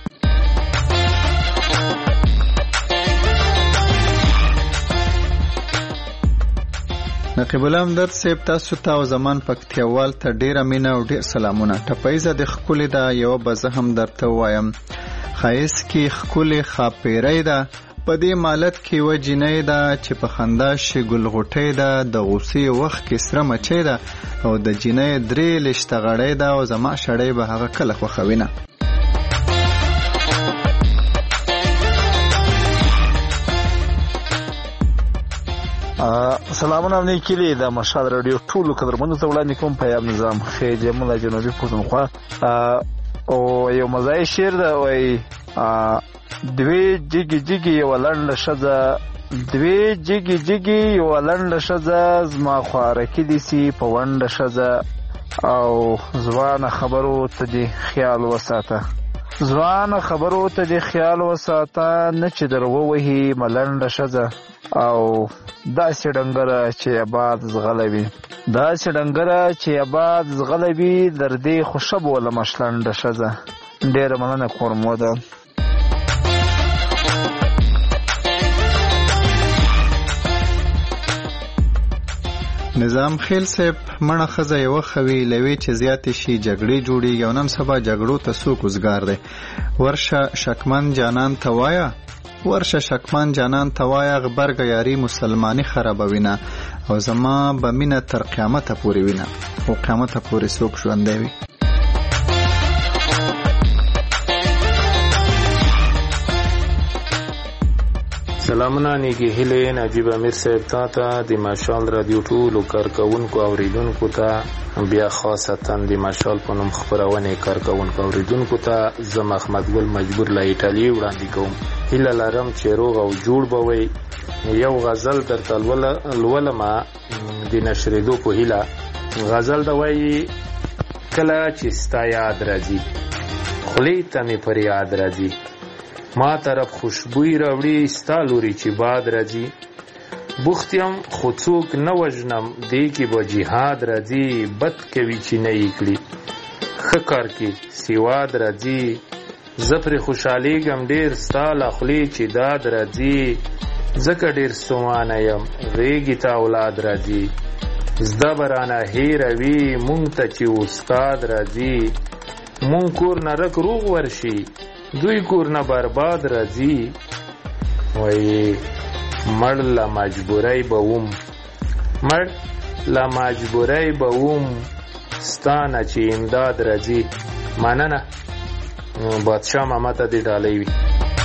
F: نقیب الله همدرد صاحب تاسو ته او زمان پکتیاوال ته ډیره مینه او ډیر سلامونه. ټپیزه د ښکلې ده، یوه به زه هم درته ووایم، ښایست کې ښکلې ښاپیرۍ ده، په دې مالت کې یوه جینۍ ده چې په خندا شي ګل غوټۍ ده، د غوسې وخت کې سره مچۍ ده او د جینۍ درې لشته غړۍ ده او زما شړۍ به هغه کله خوښوینه.
V: سلامونه او نیکیلي د مشال رادیو ټولو قدرمنو ته وړاندې کوم پیام نظام خې جمله جنوبي پښتونخوا او یو مزای شعر ده وایي دوی جګي جګي یو لنډه ښځه دوی جګي جګي یو لنډه ښځه زما خوارکي دي سي په ونډه ښځه او ځوانه خبرو ته دې خیال وساته ځوانه خبرو ته دې خیال وساته نه چې در ووهي ملنډه ښځه او داسې ډنګره چې آباد زغلی وي داسې ډنګره چې آباد زغلی وي در دې خوښه بولمه شلنډه ښځه. ډېره مننه کورمو ده.
F: نظام خیل صاحب مړه ښځه یوه خوي لوي چې زیاتې شي جګړې جوړېږي او نن سبا جګړو ته څوک وزګار دی. ورشه شکمن جانان ته وایه ورشه شکمن جانان ته وایه غبرګه یاري مسلماني خرابوینه او زما به مینه تر قیامته پورې وینه او قیامته پورې څوک ژوندی وي.
W: سلامونه نیکی هیله نجیب امیر صاحب تا ته د مشال رادیو ټولو کارکوونکو اوریدونکو ته بیا خاصتا د مشال په نوم خپرونې کارکوونکو اوریدونکو ته زه محمد ګل مجبور له ایټالیې وړاندې کوم. هیله لرم چې روغ او جوړ به وئ. یو غزل درته لولمه د نشرېدو په هیله. غزل د وایي کله چې ستا یاد راځي خولې ته مې پر یاد راځي ما طرف خوشبوی راوړي ستا لوري چې باد راځي بوخت یم خو څوک نه وژنم دې کې به جهاد راځي بد کوي چې نه یې کړي ښه کار کې سواد راځي زه پرې خوشحالېږم ډېر ستا له خولې چې داد راځي ځکه ډېر ستومانه یم غېږې ته اولاد راځي زده به رانه هېروي مونږ ته چې استاد راځي مونږ کور نه رک روغ ورشي دوی کور نه برباد راځي وایي مړ له مجبورۍ به وم مړ له مجبورۍ به وم ستا نه چې امداد راځي. مننه بادشاه ماما ته دې ډالۍ وي.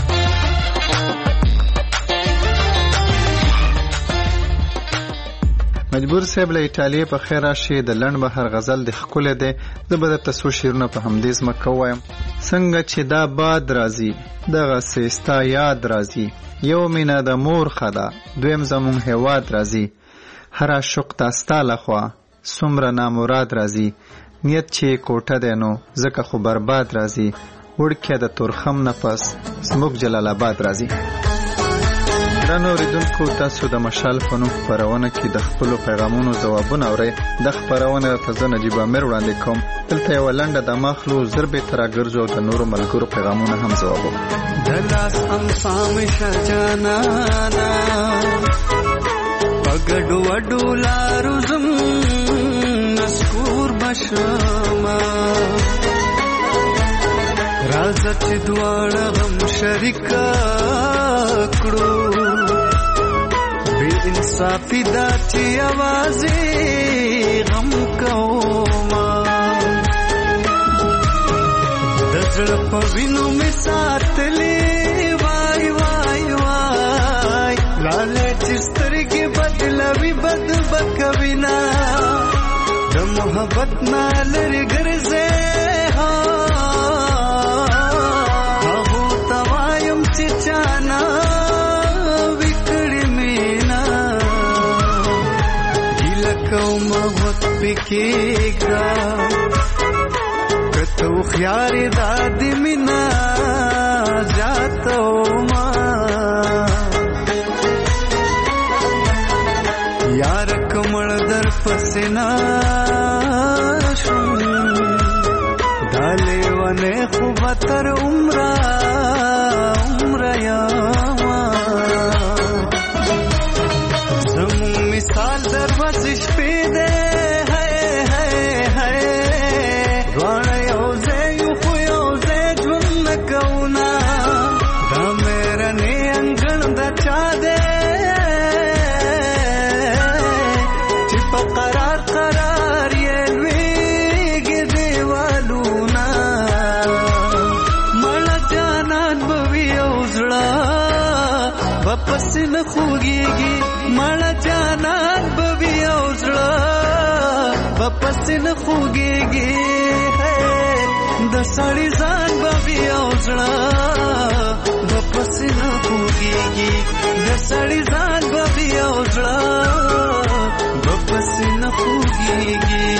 F: مجبور صاحب له ایټالیې په خیر راشي. د لنډ بهر غزل د ښکلی دی. زه به درته څو شعرونه په همدې ځمکه ووایم. څنګه چې دا باد راځي دغسې ستا یاد راځي یو مینه د مور ښه ده دویم زمونږ هیواد راځي هر عاشق ته ستا لخوا څومره نامراد راځي نیت چې کوټه دی نو ځکه خو برباد راځي وړکیه د تورخم نه پس زموږ جلال آباد راځي. درنو اوریدونکو تاسو د مشال په نوم خپرونه کې د خپلو پیغامونو ځوابونه اورئ. د خپرونه راته زه نجیب امیر وړاندې کوم. دلته یوه لنډه دمه اخلو، زر بېرته راګرځو او د نورو ملګرو پیغامونه هم ځوابو.
L: د لاس امسام شه جانانا په ګډو وډو لارو زم نسکور بشما راځه چې دواړه غم شریکه کړو بې انصافي دا چې یوازې غم کوما د زړه په وینو مې ساتلې وای وای وای لاله چې سترګې بدلوي بد بکوي نه د محبت نه لرې ګرځې چانا وکړې مینا ګیله کوم وخت پکېږه که تو خیارې دادې مینا زیاتوما یار کمړ در پسې نشم دا لیونې خو به تر عمره زمون مثال در وزش پیده ہے ہے ہے دوانا یوزے یو خو یوزے جون نکونا دا میرا نی انگن دا چا دے چپ قرار قرار یلویگی دیوالونا مالا جانان بوی اوزڑا واپس نه خوږیږي ماړه جانان به وي او زړه واپس نه خوږیږي د سړي ځان به وي او زړه واپس نه خوږیږي د سړي ځان به وي او زړه واپس نه خوږیږي.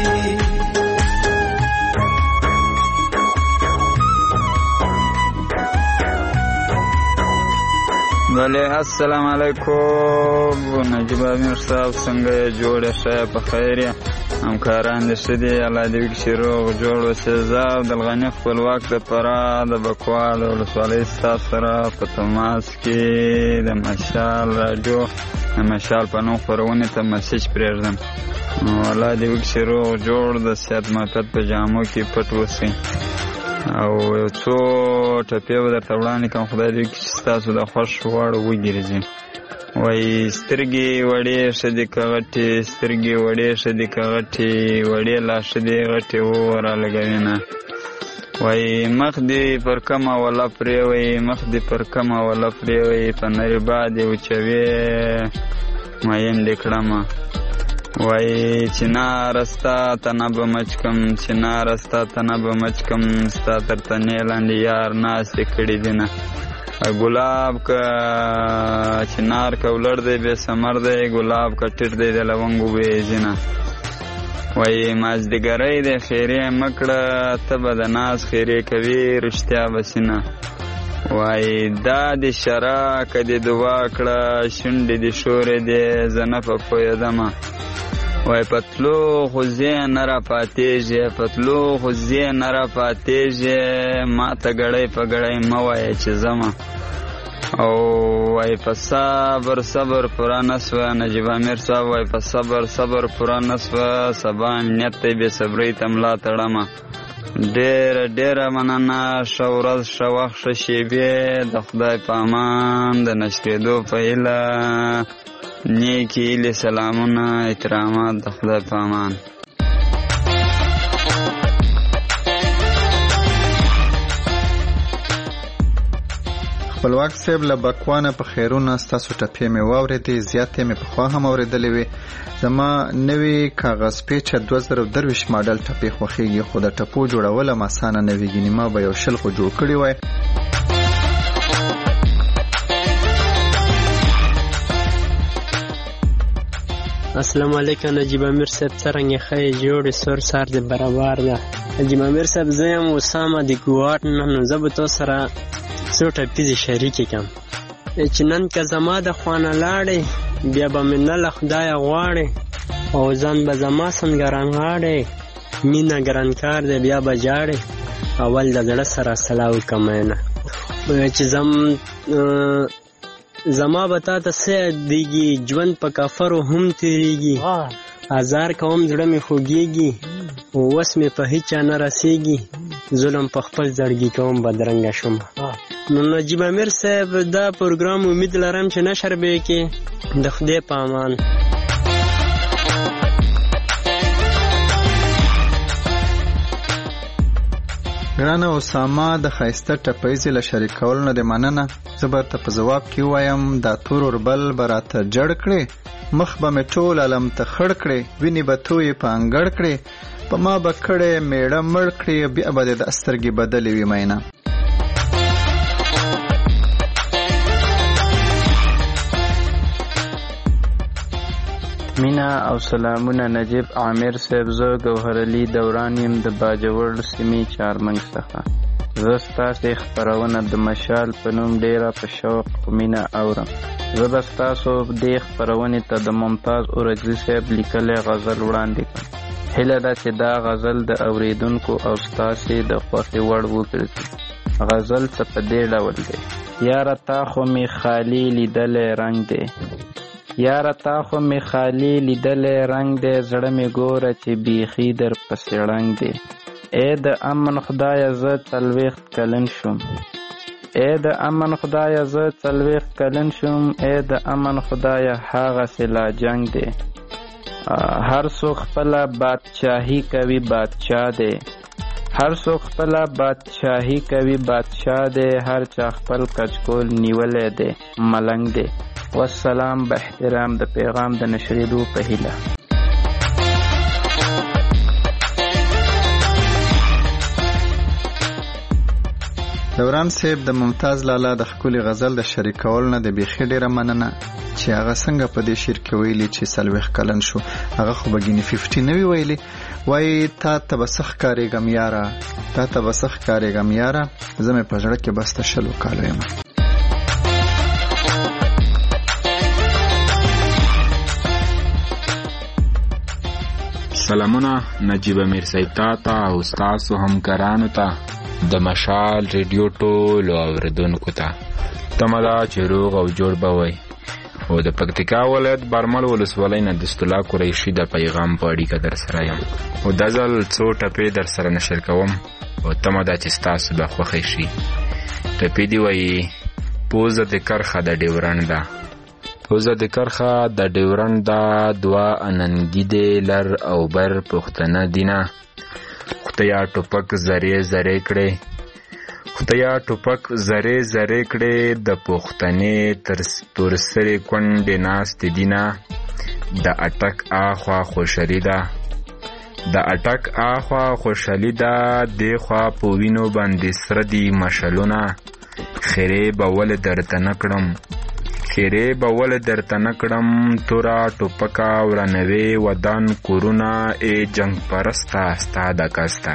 A: بله السلام علیکم نجیب امیر صاحب څنګه یې جوړه ښه په خیر یې همکاران دې ښه دي الله دې وکړي چې روغ جوړ اوسې. زه عبدالغني خپلواک د فراه د بکوال ولسوالۍ ستاسو سره په تماس کې د مشال راډیو د مشال په نوم خپرونې ته مسیج پرېږدم. الله دې وکړي چې روغ جوړ د صحت معافیت په جامو کې پټ اوسئ او یو څو ټپې به درته وړاندې کړم خدای دې وکړي چې ستاسو د خوښ وړ وګرځي. وایي سترګې وړې ښه دي که غټې سترګې وړې ښه دي که غټې وړې لا ښه دي غټې ووره لګوینه. وایي مخ دې پر کمه وله پرېوئ مخ دې پر کمه وله پرېوئ په نري باد یې وچوې مین دې کړمه. وای چناره ستا تنه به مچکم چناره ستا تنه به مچکم ستا تر تنې لاندې یار ناستې کړي دینه. ګلاب که چنار که ولړ دی بې ثمر دی ګلاب که ټیټ دی د لونګو بې ځینه. وای مازدیګری دی خیرې مه کړه ته به د ناز خیرې کوي رښتیا به سینه. وای دا د شرا که دې دعا کړه شونډې دې شورې دی زه نه په پوهېدمه. وای پتلو خو زی نه را پاتېږي پتلو خو زی نه را پاتېږي ما ته ګړی په ګړی مه وایه چې ځمه. او وای په صبر صبر پوره نه سوه نجیب امیر صاحب وای په صبر صبر پوره نه سوه سبا نیت دی بې صبرۍ ته ملا تړمه. ډېره ډېره مننه ښه ورځ ښه وخت ښه شېبې د خدای په امان د نشتېدو په هیله نیکی هیلې سلامونه احترامات د خدای په امان.
F: خپلواک صاحب له بکوانه په خیرونه ستاسو ټپې مې واورېدې زیاتې مې پخوا هم اورېدلې وې. زما نوې کاغذ پیچه دوه زره درویشت ماډل ټپې خوښېږي خو د ټپو جوړول هم اسانه نه وي ګینې ما به یو شل خو جوړ کړي وای.
B: السلام علیکم نجیب امیر صاحب څرنګه ښه جوړې سور سار دې برابر ده نجیب امیر صاحب زه یم اسامه د ګواټ نه نو زه به تو سره څو ټپیزې شریکې کړم چې نن که زما د خوا نه لاړې بیا به مې نه له خدایه غواړې او ځان به زما څنګه رانغاړې مینه ګران کار دی بیا به جاړې اول د زړه سره سلا وکړه مینه چې زم زما به تا ته څه یادېږي ژوند په کافرو هم تېرېږي هزار کوم زړه مې خوږېږي اوس مې په هیچا نه رسېږي ظلم په خپل زړګي کوم بدرنګه شوم نو نجیب امیر صاحب دا پروګرام امید لرم چې نشر به یې کې د خدای په امان
F: ګرانه اسامه د ښایسته ټپیزې له شریکولو نه دې مننه زه به ته په ځواب کې ووایم دا تور اوربل به راته جړ کړې مخ به مې ټول علم ته خړ کړې وینې به تویې په انګړ کړې په ما به کړې میړه مړ کړې بیا به دې د سترګې بدلې وي مینه
C: مینا او سلامونه نجیب عامر صاحب زه ګوهرعلي دوران یم د باجوړ سیمې چارمنګ څخه زه ستاسې خپرونه د مشال په نوم ډیره په شوق او مینه اورم زه به ستاسو دې خپرونې ته د ممتاز اورکزي صاحب لیکلی غزل وړاندې کړم هیله ده چې دا غزل د اوریدونکو او ستاسې د خوښې وړ وګرځي غزل څه په دې ډول دی یاره تا خو مې خالي لیدلی رنګ دی یاره تا خو مې خالي لیدلی رنګ دی زړه مې ګوره چې بیخي در پسې ړنګ دی ای د امن خدایه زه څلوېښت کلن شوم ای د امن خدایه زه څلوېښت کلن شوم ای د امن خدایه هغسې لا جنګ دی هر څوک خپله بادشاهي کوي بادشاه دی هر څوک خپله بادشاهي کوي بادشاه دی هر چا خپل کچکول نیولی دی ملنګ دی والسلام به احترام د پیغام د نشریدو په هیله
F: دوران صاحب د ممتاز لالا د ښکلي غزل د شریکولو نه د بیخي ډېره مننه چې هغه څنګه په دې شعر کې ویلي چې څلوېښت کلن شو هغه خو به ګینې ففټي نه وي ویلي وایي تا ته به څه ښکارېږم یاره تا ته به څه ښکارېږم یاره زه مې په زړه کې بس ته شلو کالو یم
E: سلامونه نجیب امیر صاحب تا ته او ستاسو همکارانو ته د مشال ریډیو ټولو اوریدونکو ته تمه ده چې روغ او جوړ به وئ او د پکتیکا ولایت برمل ولسوالۍ نه د ستولا قریشي د پیغام په اړیکه در سره یم او دا ځل څو ټپې در سره نشر کوم او تمه ده چې ستاسو به خوښی شي ټپې دې وایي پوزه د کرښه د ډیورنډ ده پوزه د کرښه د ډیورنډ ده دوه اننګي دې لر او بر پښتنه دینه خدایا ټوپک زری زری کړي خدایا ټوپک زری زری کړي د پښتنې تر تورسرې کونډې ناست دینه د اټک اخوا خوشالي ده د اټک اخوا خوشالي ده دی خوا په وینو باندې سره دي مشلونه خیرې به ولې درته نه کړم خیرې به ولې درته نه کړم توره ټوپکه ورانوي ودان کورونه ای جنګ پرسته ستا د کسته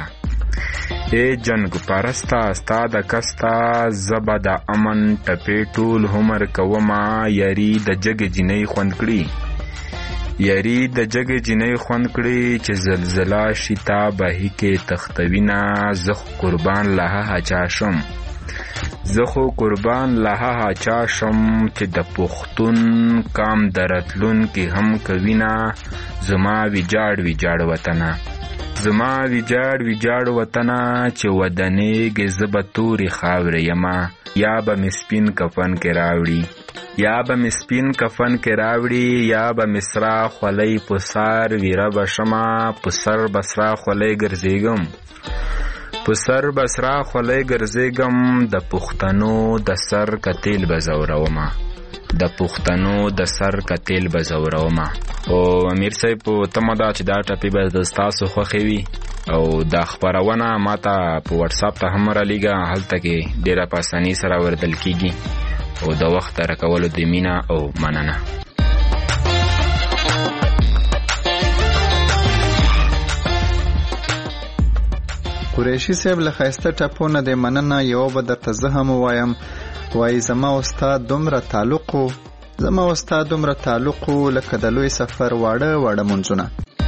E: ای جنګ پرسته ستا د کسته زه به د امن ټپې ټول عمر کومه یاري د جګې جینۍ خوند کړي یاري د جګې جینۍ خوند کړي چې زلزله شي تا بهي کې تختوینه زه خو قربان له هغه چا شم زه خو قربان له هغه چا شم چې د پښتون کام د راتلونکي هم کوینه زما ویجاړ ویجاړ وطنه زما ویجاړ ویجاړ وطنه چې ودانېږې زه به تورې خاورې یمه یا به مې سپین کفن کې راوړي یا به مې سپین کفن کې راوړي یا به مې سره خولۍ په سر ویره به شمه په سر به سره خولۍ ګرځېږم په سر به سره خولۍ ګرځېږم د پښتنو د سر کتیل به زورومه د پښتنو د سر کتیل به زورومه او امیر صاحب په تمه ده چې دا ټپې به د ستاسو خوښې وي او دا خپرونه ما ته په وټساپ ته هم رالیږه هلته کې ډېره په اسانۍ سره اوریدل کېږي او د وخت راکولو د مینه او مننه
F: قریشي صاحب له ښایسته ټپو نه د مننه یوه به درته زه هم ووایم. وایي زما استاد دومره تعلق و زما استاد دومره تعلق و لکه د لوی سفر واړه واړه منځونه.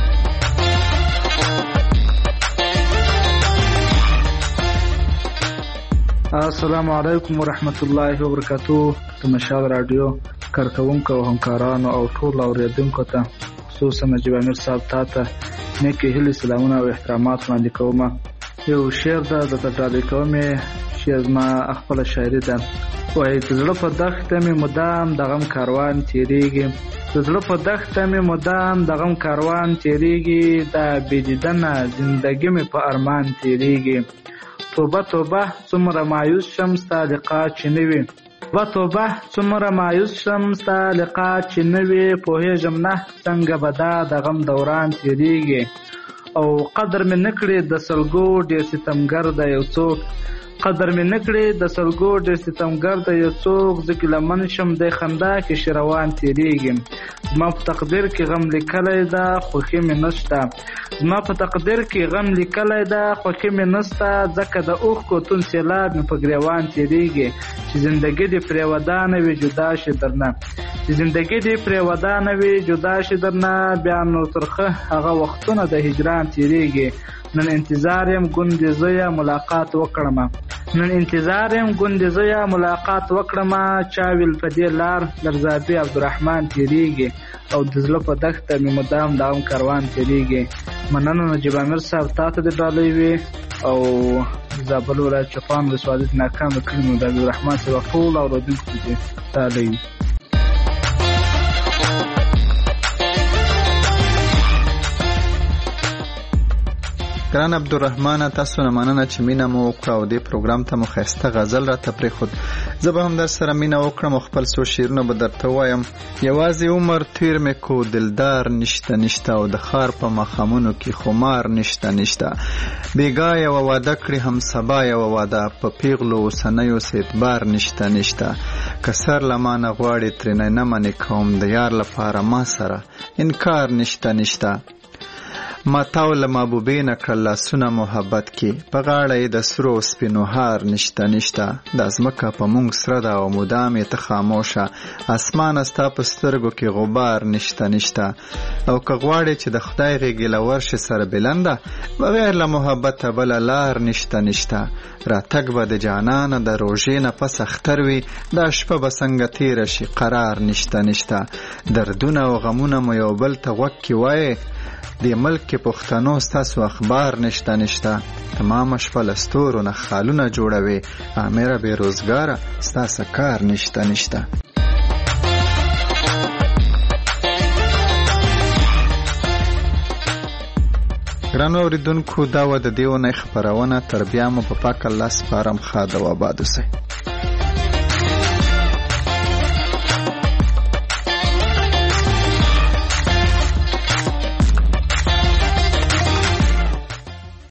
D: السلام علیکم ورحمت الله وبرکاتو. د مشال رادیو کارکونکو او همکارانو او ټول اوریدونکو ته خصوصا نجیب امیر صاحب ته ته نیکې هیلې سلامونه او احترامات وړاندې کوم. یو شعر ده درته ډالۍ کوم. شعر زما خپله شاعري ده. وایي د زړه په دښته مې مدام د غم کاروان تېرېږي، د زړه په دښته مې مدام د غم کاروان تېرېږي، دا بې دیدنه زندګي مې په ارمان تېرېږي. توبه توبه څومره مایوس شم ستا لقا چې نه وي، توبه توبه څومره مایوس شم ستا لقا چې نه وي، پوهېږم نه څنګه به دا د غم دوران تېرېږي. او قدر مې نه کړې د سلګو ډېر ستمګر د یو څوک، قدر مې نه کړې د سلګو ډېر ستمګر د یو څوک، زه کې لمن شم د خندا کې شروان تېرېږي. زما په تقدیر کې غم لیکلی ده خوښي مې نشته، زما په تقدیر کې غم لیکلی ده خوښي مې نشته، ځکه د اوښکو توند سیلاب مې په ګریوان تېرېږي. چې زندګي دې پرې ودانه وي جدا شي درنه، چې زندګي دې پرې ودانه وي جدا شي درنه، بیا نو ترخه هغه وختونه د هجران تېرېږي. نن انتظار یم ګوندې زه یا ملاقات وکړم، نن انتظار یم ګوندې زه یا ملاقات وکړم، چا ویل په دې لار لرزابي عبدالرحمن تېرېږي، او د زړه په دښته مې مدام د غم کاروان تېرېږي. مننه نجیب امیر صاحب تا ته دې ډالۍ وي، او زابل ولایت چوپان ولسوالۍ ناکام د کلي مو د عبدالرحمن صاحب ټول اورېدونکو ته دې ډالۍ وي.
F: ګران عبدالرحمن تاسو نه مننه چې مینه مو وکړه او دې پروګرام ته مو ښایسته غزل راته پرېښود. زه به هم در سره مینه وکړم او خپل څو شعرونه به درته ووایم. یوازې عمر تیر مې کو دلدار نشته نشته، او د ښار په ماښامونو کې خمار نشته نشته، بېګا یوه واده کړي هم سبا یوه واده، په پیغلو اوسنیو څه اعتبار نشته نشته، که سر له مانه غواړې ترېنه نه منې کوم، د یار لپاره ما سره انکار نشته نشته. ما تاو له محبوبې نه کړل لاسونه محبت کې، په غاړه یې د سرو سپینو هار نشته نشته، دا ځمکه په موږ سره ده او مدام یې ته خاموشه، اسمانه ستا په سترګو کې غبار نشته نشته، او که غواړې چې د خدای غېږې له ورشې سره بلنده، بغیر له محبته بله لار نشته نشته، راتګ به د جانانه د روژې نه پس اختر وي، دا شپه به څنګه تېره شي قرار نشته نشته، دردونه او غمونه مو یو بل ته غوږ کې وایې، د ملک کې پښتنو ستاسو اخبار نشته نشته، تمامه شپه له ستورو نه خالونه جوړوي، امره بې روزګاره ستاسو کار نشته نشته. ګرانو اورېدونکو دا وه د دې اونۍ خپرونه، تر بیا مو په پاک الله سپارم. ښاد او آباد اوسئ.